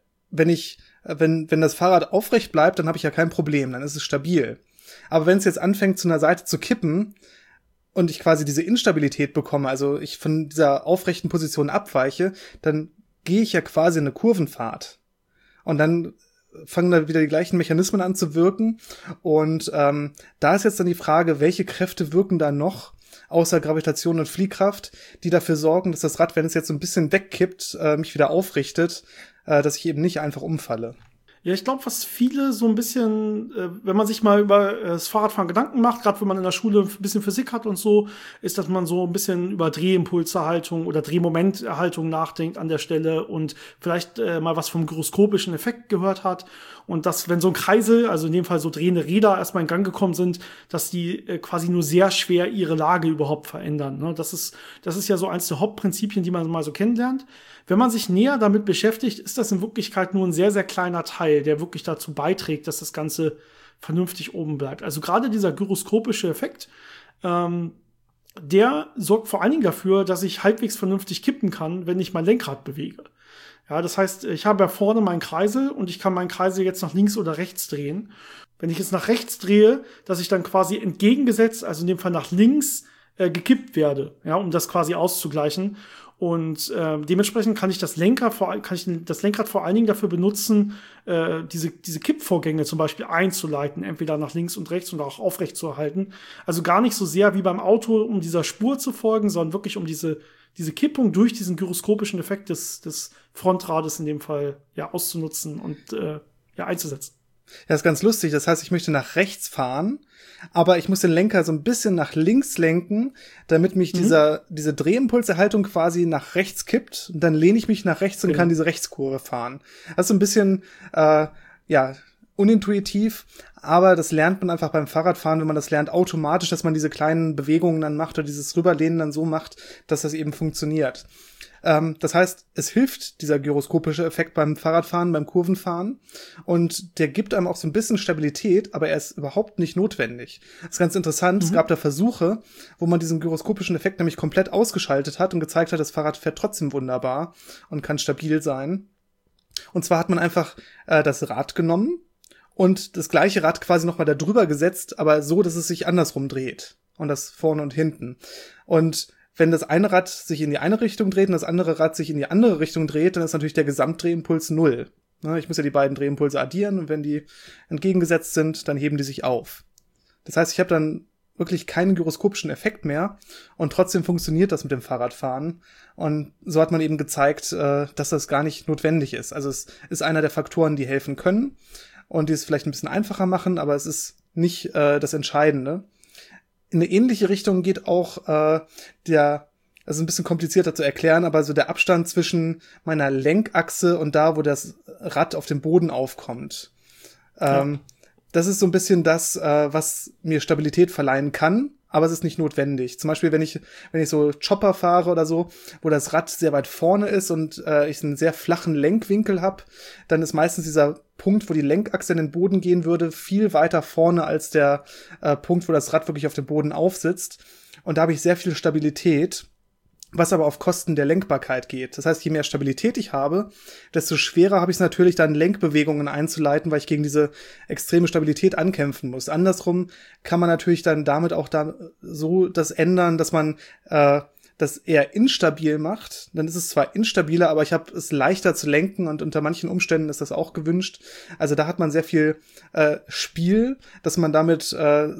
wenn das Fahrrad aufrecht bleibt, dann habe ich ja kein Problem, dann ist es stabil. Aber wenn es jetzt anfängt, zu einer Seite zu kippen und ich quasi diese Instabilität bekomme, also ich von dieser aufrechten Position abweiche, dann gehe ich ja quasi in eine Kurvenfahrt. Und dann fangen da wieder die gleichen Mechanismen an zu wirken. Und da ist jetzt dann die Frage, welche Kräfte wirken da noch, außer Gravitation und Fliehkraft, die dafür sorgen, dass das Rad, wenn es jetzt so ein bisschen wegkippt, mich wieder aufrichtet, dass ich eben nicht einfach umfalle. Ja, ich glaube, was viele so ein bisschen, wenn man sich mal über das Fahrradfahren Gedanken macht, gerade wenn man in der Schule ein bisschen Physik hat und so, ist, dass man so ein bisschen über Drehimpulserhaltung oder Drehmomenterhaltung nachdenkt an der Stelle und vielleicht mal was vom gyroskopischen Effekt gehört hat. Und dass, wenn so ein Kreisel, also in dem Fall so drehende Räder, erstmal in Gang gekommen sind, dass die quasi nur sehr schwer ihre Lage überhaupt verändern. Ne? Das ist ja so eins der Hauptprinzipien, die man mal so kennenlernt. Wenn man sich näher damit beschäftigt, ist das in Wirklichkeit nur ein sehr, sehr kleiner Teil, der wirklich dazu beiträgt, dass das Ganze vernünftig oben bleibt. Also gerade dieser gyroskopische Effekt, der sorgt vor allen Dingen dafür, dass ich halbwegs vernünftig kippen kann, wenn ich mein Lenkrad bewege. Ja, das heißt, ich habe ja vorne meinen Kreisel und ich kann meinen Kreisel jetzt nach links oder rechts drehen. Wenn ich jetzt nach rechts drehe, dass ich dann quasi entgegengesetzt, also in dem Fall nach links, gekippt werde, ja, um das quasi auszugleichen. Und dementsprechend kann ich das Lenkrad vor allen Dingen dafür benutzen, diese Kippvorgänge zum Beispiel einzuleiten, entweder nach links und rechts und auch aufrecht zu erhalten. Also gar nicht so sehr wie beim Auto, um dieser Spur zu folgen, sondern wirklich um diese Kippung durch diesen gyroskopischen Effekt des Frontrades in dem Fall ja auszunutzen und einzusetzen. Ja, ist ganz lustig. Das heißt, ich möchte nach rechts fahren, aber ich muss den Lenker so ein bisschen nach links lenken, damit mich diese Drehimpulserhaltung quasi nach rechts kippt. Und dann lehne ich mich nach rechts und kann diese Rechtskurve fahren. Das ist so ein bisschen, unintuitiv, aber das lernt man einfach beim Fahrradfahren, wenn man das lernt, automatisch, dass man diese kleinen Bewegungen dann macht oder dieses Rüberlehnen dann so macht, dass das eben funktioniert. Das heißt, es hilft dieser gyroskopische Effekt beim Fahrradfahren, beim Kurvenfahren und der gibt einem auch so ein bisschen Stabilität, aber er ist überhaupt nicht notwendig. Das ist ganz interessant, es gab da Versuche, wo man diesen gyroskopischen Effekt nämlich komplett ausgeschaltet hat und gezeigt hat, das Fahrrad fährt trotzdem wunderbar und kann stabil sein. Und zwar hat man einfach das Rad genommen und das gleiche Rad quasi nochmal da drüber gesetzt, aber so, dass es sich andersrum dreht. Und das vorne und hinten. Und wenn das eine Rad sich in die eine Richtung dreht und das andere Rad sich in die andere Richtung dreht, dann ist natürlich der Gesamtdrehimpuls 0. Ich muss ja die beiden Drehimpulse addieren und wenn die entgegengesetzt sind, dann heben die sich auf. Das heißt, ich habe dann wirklich keinen gyroskopischen Effekt mehr und trotzdem funktioniert das mit dem Fahrradfahren. Und so hat man eben gezeigt, dass das gar nicht notwendig ist. Also es ist einer der Faktoren, die helfen können und die es vielleicht ein bisschen einfacher machen, aber es ist nicht das Entscheidende. In eine ähnliche Richtung geht auch also ein bisschen komplizierter zu erklären, aber so der Abstand zwischen meiner Lenkachse und da, wo das Rad auf dem Boden aufkommt. Das ist so ein bisschen das, was mir Stabilität verleihen kann, aber es ist nicht notwendig. Zum Beispiel, wenn ich so Chopper fahre oder so, wo das Rad sehr weit vorne ist und ich einen sehr flachen Lenkwinkel habe, dann ist meistens dieser Punkt, wo die Lenkachse in den Boden gehen würde, viel weiter vorne als der Punkt, wo das Rad wirklich auf dem Boden aufsitzt. Und da habe ich sehr viel Stabilität, was aber auf Kosten der Lenkbarkeit geht. Das heißt, je mehr Stabilität ich habe, desto schwerer habe ich es natürlich dann, Lenkbewegungen einzuleiten, weil ich gegen diese extreme Stabilität ankämpfen muss. Andersrum kann man natürlich dann damit auch so das ändern, dass man das eher instabil macht. Dann ist es zwar instabiler, aber ich habe es leichter zu lenken und unter manchen Umständen ist das auch gewünscht. Also da hat man sehr viel Spiel, dass man damit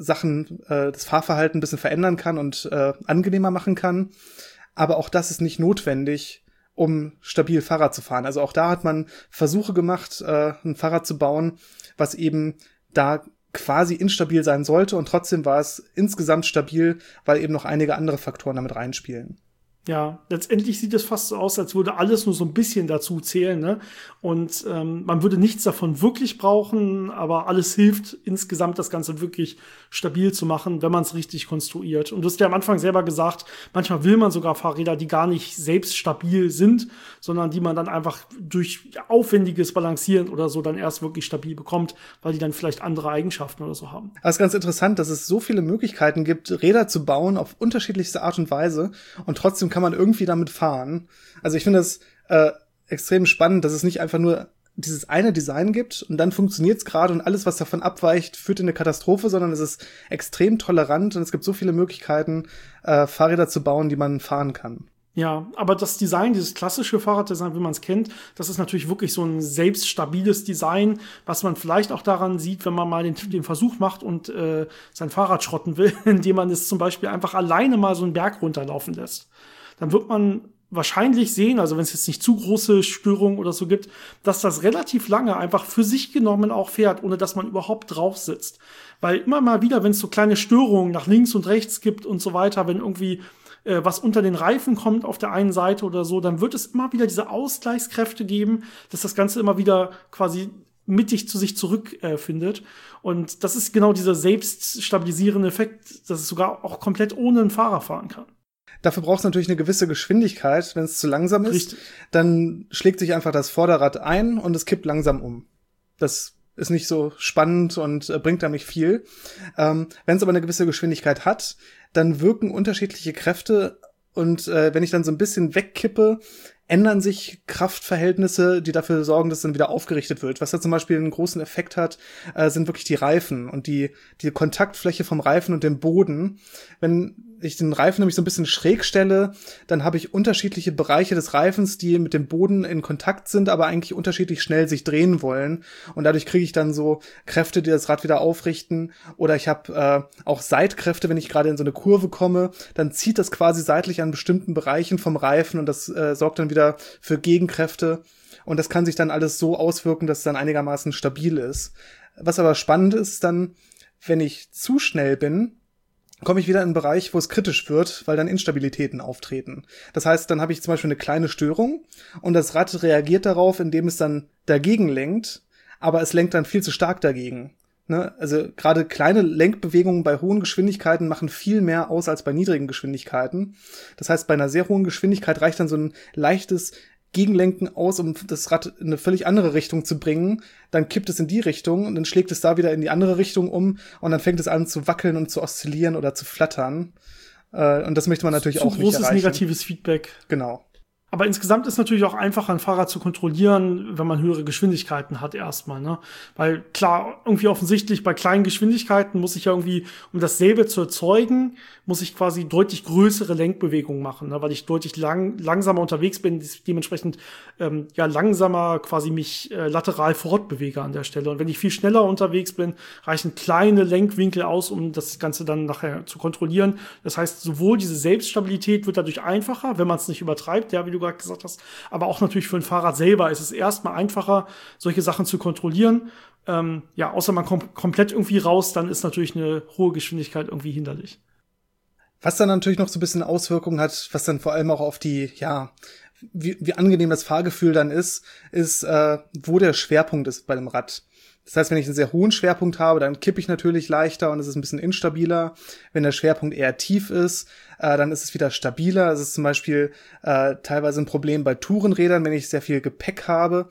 das Fahrverhalten ein bisschen verändern kann und angenehmer machen kann. Aber auch das ist nicht notwendig, um stabil Fahrrad zu fahren. Also auch da hat man Versuche gemacht, ein Fahrrad zu bauen, was eben da quasi instabil sein sollte. Und trotzdem war es insgesamt stabil, weil eben noch einige andere Faktoren damit reinspielen. Ja, letztendlich sieht es fast so aus, als würde alles nur so ein bisschen dazu zählen, ne? Und man würde nichts davon wirklich brauchen, aber alles hilft insgesamt, das Ganze wirklich stabil zu machen, wenn man es richtig konstruiert. Und du hast ja am Anfang selber gesagt, manchmal will man sogar Fahrräder, die gar nicht selbst stabil sind, sondern die man dann einfach durch aufwendiges Balancieren oder so dann erst wirklich stabil bekommt, weil die dann vielleicht andere Eigenschaften oder so haben. Es ist ganz interessant, dass es so viele Möglichkeiten gibt, Räder zu bauen auf unterschiedlichste Art und Weise und trotzdem kann man irgendwie damit fahren. Also ich finde das extrem spannend, dass es nicht einfach nur dieses eine Design gibt und dann funktioniert es gerade und alles, was davon abweicht, führt in eine Katastrophe, sondern es ist extrem tolerant und es gibt so viele Möglichkeiten, Fahrräder zu bauen, die man fahren kann. Ja, aber das Design, dieses klassische Fahrraddesign, wie man es kennt, das ist natürlich wirklich so ein selbststabiles Design, was man vielleicht auch daran sieht, wenn man mal den Versuch macht und sein Fahrrad schrotten will, indem man es zum Beispiel einfach alleine mal so einen Berg runterlaufen lässt. Dann wird man wahrscheinlich sehen, also wenn es jetzt nicht zu große Störungen oder so gibt, dass das relativ lange einfach für sich genommen auch fährt, ohne dass man überhaupt drauf sitzt. Weil immer mal wieder, wenn es so kleine Störungen nach links und rechts gibt und so weiter, wenn irgendwie was unter den Reifen kommt auf der einen Seite oder so, dann wird es immer wieder diese Ausgleichskräfte geben, dass das Ganze immer wieder quasi mittig zu sich zurückfindet. Und das ist genau dieser selbststabilisierende Effekt, dass es sogar auch komplett ohne einen Fahrer fahren kann. Dafür braucht es natürlich eine gewisse Geschwindigkeit. Wenn es zu langsam ist, richtig, dann schlägt sich einfach das Vorderrad ein und es kippt langsam um. Das ist nicht so spannend und bringt damit viel. Wenn es aber eine gewisse Geschwindigkeit hat, dann wirken unterschiedliche Kräfte und wenn ich dann so ein bisschen wegkippe, ändern sich Kraftverhältnisse, die dafür sorgen, dass es dann wieder aufgerichtet wird. Was da zum Beispiel einen großen Effekt hat, sind wirklich die Reifen und die Kontaktfläche vom Reifen und dem Boden. Wenn ich den Reifen nämlich so ein bisschen schräg stelle, dann habe ich unterschiedliche Bereiche des Reifens, die mit dem Boden in Kontakt sind, aber eigentlich unterschiedlich schnell sich drehen wollen. Und dadurch kriege ich dann so Kräfte, die das Rad wieder aufrichten. Oder ich habe auch Seitkräfte, wenn ich gerade in so eine Kurve komme, dann zieht das quasi seitlich an bestimmten Bereichen vom Reifen und das sorgt dann wieder für Gegenkräfte. Und das kann sich dann alles so auswirken, dass es dann einigermaßen stabil ist. Was aber spannend ist dann, wenn ich zu schnell bin, komme ich wieder in einen Bereich, wo es kritisch wird, weil dann Instabilitäten auftreten. Das heißt, dann habe ich zum Beispiel eine kleine Störung und das Rad reagiert darauf, indem es dann dagegen lenkt, aber es lenkt dann viel zu stark dagegen. Ne? Also gerade kleine Lenkbewegungen bei hohen Geschwindigkeiten machen viel mehr aus als bei niedrigen Geschwindigkeiten. Das heißt, bei einer sehr hohen Geschwindigkeit reicht dann so ein leichtes Gegenlenken aus, um das Rad in eine völlig andere Richtung zu bringen. Dann kippt es in die Richtung und dann schlägt es da wieder in die andere Richtung um und dann fängt es an zu wackeln und zu oszillieren oder zu flattern. Und das möchte man natürlich auch nicht erreichen. Zu großes negatives Feedback. Genau. Aber insgesamt ist natürlich auch einfacher, ein Fahrrad zu kontrollieren, wenn man höhere Geschwindigkeiten hat erstmal, ne? Weil klar, irgendwie offensichtlich bei kleinen Geschwindigkeiten muss ich ja irgendwie, um dasselbe zu erzeugen, muss ich quasi deutlich größere Lenkbewegungen machen, ne? Weil ich deutlich langsamer unterwegs bin, dementsprechend langsamer quasi mich lateral fortbewege an der Stelle. Und wenn ich viel schneller unterwegs bin, reichen kleine Lenkwinkel aus, um das Ganze dann nachher zu kontrollieren. Das heißt, sowohl diese Selbststabilität wird dadurch einfacher, wenn man es nicht übertreibt, ja, wie du gerade gesagt hast, aber auch natürlich für ein Fahrrad selber ist es erstmal einfacher, solche Sachen zu kontrollieren. Außer man kommt komplett irgendwie raus, dann ist natürlich eine hohe Geschwindigkeit irgendwie hinderlich. Was dann natürlich noch so ein bisschen Auswirkungen hat, was dann vor allem auch auf die, wie angenehm das Fahrgefühl dann ist, wo der Schwerpunkt ist bei dem Rad. Das heißt, wenn ich einen sehr hohen Schwerpunkt habe, dann kippe ich natürlich leichter und es ist ein bisschen instabiler. Wenn der Schwerpunkt eher tief ist, dann ist es wieder stabiler. Es ist zum Beispiel teilweise ein Problem bei Tourenrädern, wenn ich sehr viel Gepäck habe.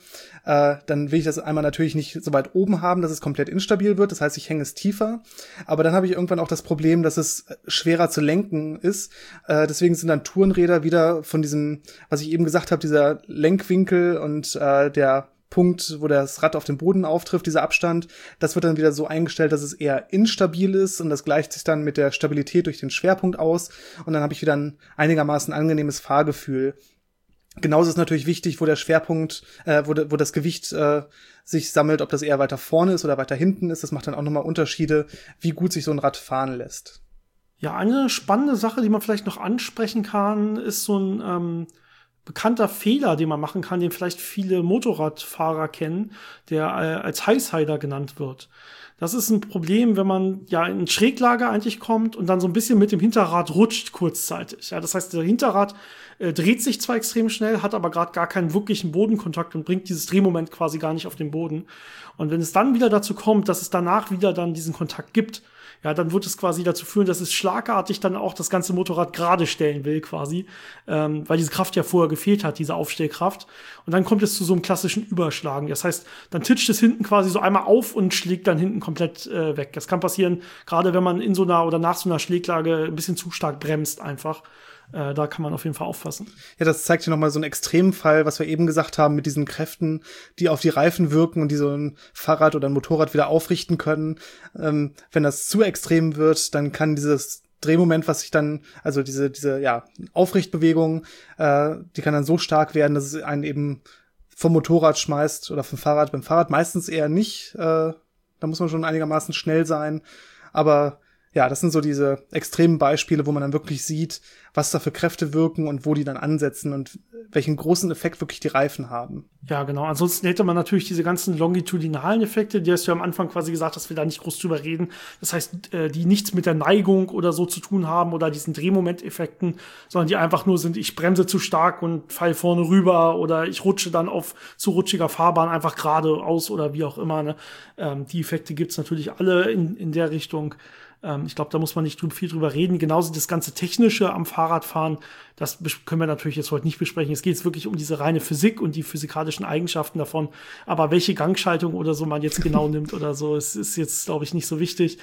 Dann will ich das einmal natürlich nicht so weit oben haben, dass es komplett instabil wird. Das heißt, ich hänge es tiefer. Aber dann habe ich irgendwann auch das Problem, dass es schwerer zu lenken ist. Deswegen sind dann Tourenräder wieder von diesem, was ich eben gesagt habe, dieser Lenkwinkel und der Punkt, wo das Rad auf den Boden auftrifft, dieser Abstand, das wird dann wieder so eingestellt, dass es eher instabil ist und das gleicht sich dann mit der Stabilität durch den Schwerpunkt aus und dann habe ich wieder ein einigermaßen angenehmes Fahrgefühl. Genauso ist natürlich wichtig, wo der Schwerpunkt, wo das Gewicht sich sammelt, ob das eher weiter vorne ist oder weiter hinten ist. Das macht dann auch nochmal Unterschiede, wie gut sich so ein Rad fahren lässt. Ja, eine spannende Sache, die man vielleicht noch ansprechen kann, ist so ein bekannter Fehler, den man machen kann, den vielleicht viele Motorradfahrer kennen, der als Highsider genannt wird. Das ist ein Problem, wenn man ja in Schräglage eigentlich kommt und dann so ein bisschen mit dem Hinterrad rutscht kurzzeitig. Ja, das heißt, der Hinterrad dreht sich zwar extrem schnell, hat aber gerade gar keinen wirklichen Bodenkontakt und bringt dieses Drehmoment quasi gar nicht auf den Boden. Und wenn es dann wieder dazu kommt, dass es danach wieder dann diesen Kontakt gibt, ja, dann wird es quasi dazu führen, dass es schlagartig dann auch das ganze Motorrad gerade stellen will quasi, weil diese Kraft ja vorher gefehlt hat, diese Aufstellkraft. Und dann kommt es zu so einem klassischen Überschlagen. Das heißt, dann titscht es hinten quasi so einmal auf und schlägt dann hinten komplett weg. Das kann passieren, gerade wenn man in so einer oder nach so einer Schläglage ein bisschen zu stark bremst einfach. Da kann man auf jeden Fall aufpassen. Ja, das zeigt ja nochmal so einen Extremfall, was wir eben gesagt haben, mit diesen Kräften, die auf die Reifen wirken und die so ein Fahrrad oder ein Motorrad wieder aufrichten können. Wenn das zu extrem wird, dann kann dieses Drehmoment, was sich dann, also diese Aufrichtbewegung, die kann dann so stark werden, dass es einen eben vom Motorrad schmeißt oder vom Fahrrad. Beim Fahrrad meistens eher nicht. Da muss man schon einigermaßen schnell sein. Aber ja, das sind so diese extremen Beispiele, wo man dann wirklich sieht, was da für Kräfte wirken und wo die dann ansetzen und welchen großen Effekt wirklich die Reifen haben. Ja, genau. Ansonsten hätte man natürlich diese ganzen longitudinalen Effekte, die hast du ja am Anfang quasi gesagt, dass wir da nicht groß drüber reden. Das heißt, die nichts mit der Neigung oder so zu tun haben oder diesen Drehmomenteffekten, sondern die einfach nur sind, ich bremse zu stark und fall vorne rüber oder ich rutsche dann auf zu rutschiger Fahrbahn einfach geradeaus oder wie auch immer. Ne? Die Effekte gibt's natürlich alle in der Richtung. Ich glaube, da muss man nicht viel drüber reden. Genauso das ganze Technische am Fahrradfahren, das können wir natürlich jetzt heute nicht besprechen. Es geht jetzt wirklich um diese reine Physik und die physikalischen Eigenschaften davon. Aber welche Gangschaltung oder so man jetzt genau nimmt oder so, es ist jetzt, glaube ich, nicht so wichtig.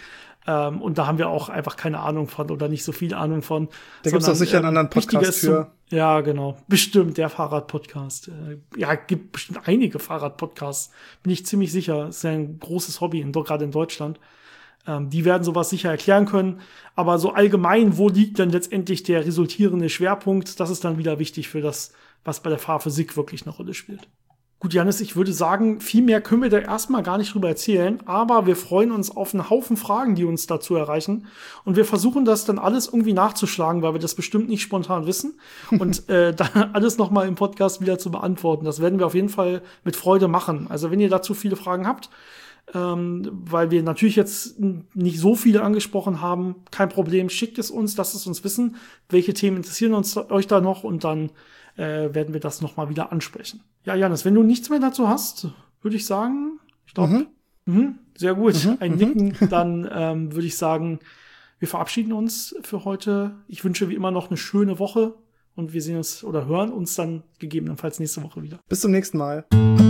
Und da haben wir auch einfach keine Ahnung von oder nicht so viel Ahnung von. Da gibt es auch sicher einen anderen Podcast für. Ja, genau. Bestimmt, der Fahrradpodcast. Gibt bestimmt einige Fahrradpodcasts. Bin ich ziemlich sicher. Ist ja ein großes Hobby, gerade in Deutschland. Die werden sowas sicher erklären können. Aber so allgemein, wo liegt denn letztendlich der resultierende Schwerpunkt? Das ist dann wieder wichtig für das, was bei der Fahrphysik wirklich eine Rolle spielt. Gut, Janis, ich würde sagen, viel mehr können wir da erstmal gar nicht drüber erzählen, aber wir freuen uns auf einen Haufen Fragen, die uns dazu erreichen. Und wir versuchen das dann alles irgendwie nachzuschlagen, weil wir das bestimmt nicht spontan wissen. Und dann alles nochmal im Podcast wieder zu beantworten. Das werden wir auf jeden Fall mit Freude machen. Also wenn ihr dazu viele Fragen habt, weil wir natürlich jetzt nicht so viele angesprochen haben, kein Problem, schickt es uns, lasst es uns wissen, welche Themen interessieren euch da noch und dann werden wir das nochmal wieder ansprechen. Ja, Janis, wenn du nichts mehr dazu hast, würde ich sagen, ich glaube, sehr gut, ein Nicken, dann würde ich sagen, wir verabschieden uns für heute. Ich wünsche wie immer noch eine schöne Woche und wir sehen uns oder hören uns dann gegebenenfalls nächste Woche wieder. Bis zum nächsten Mal.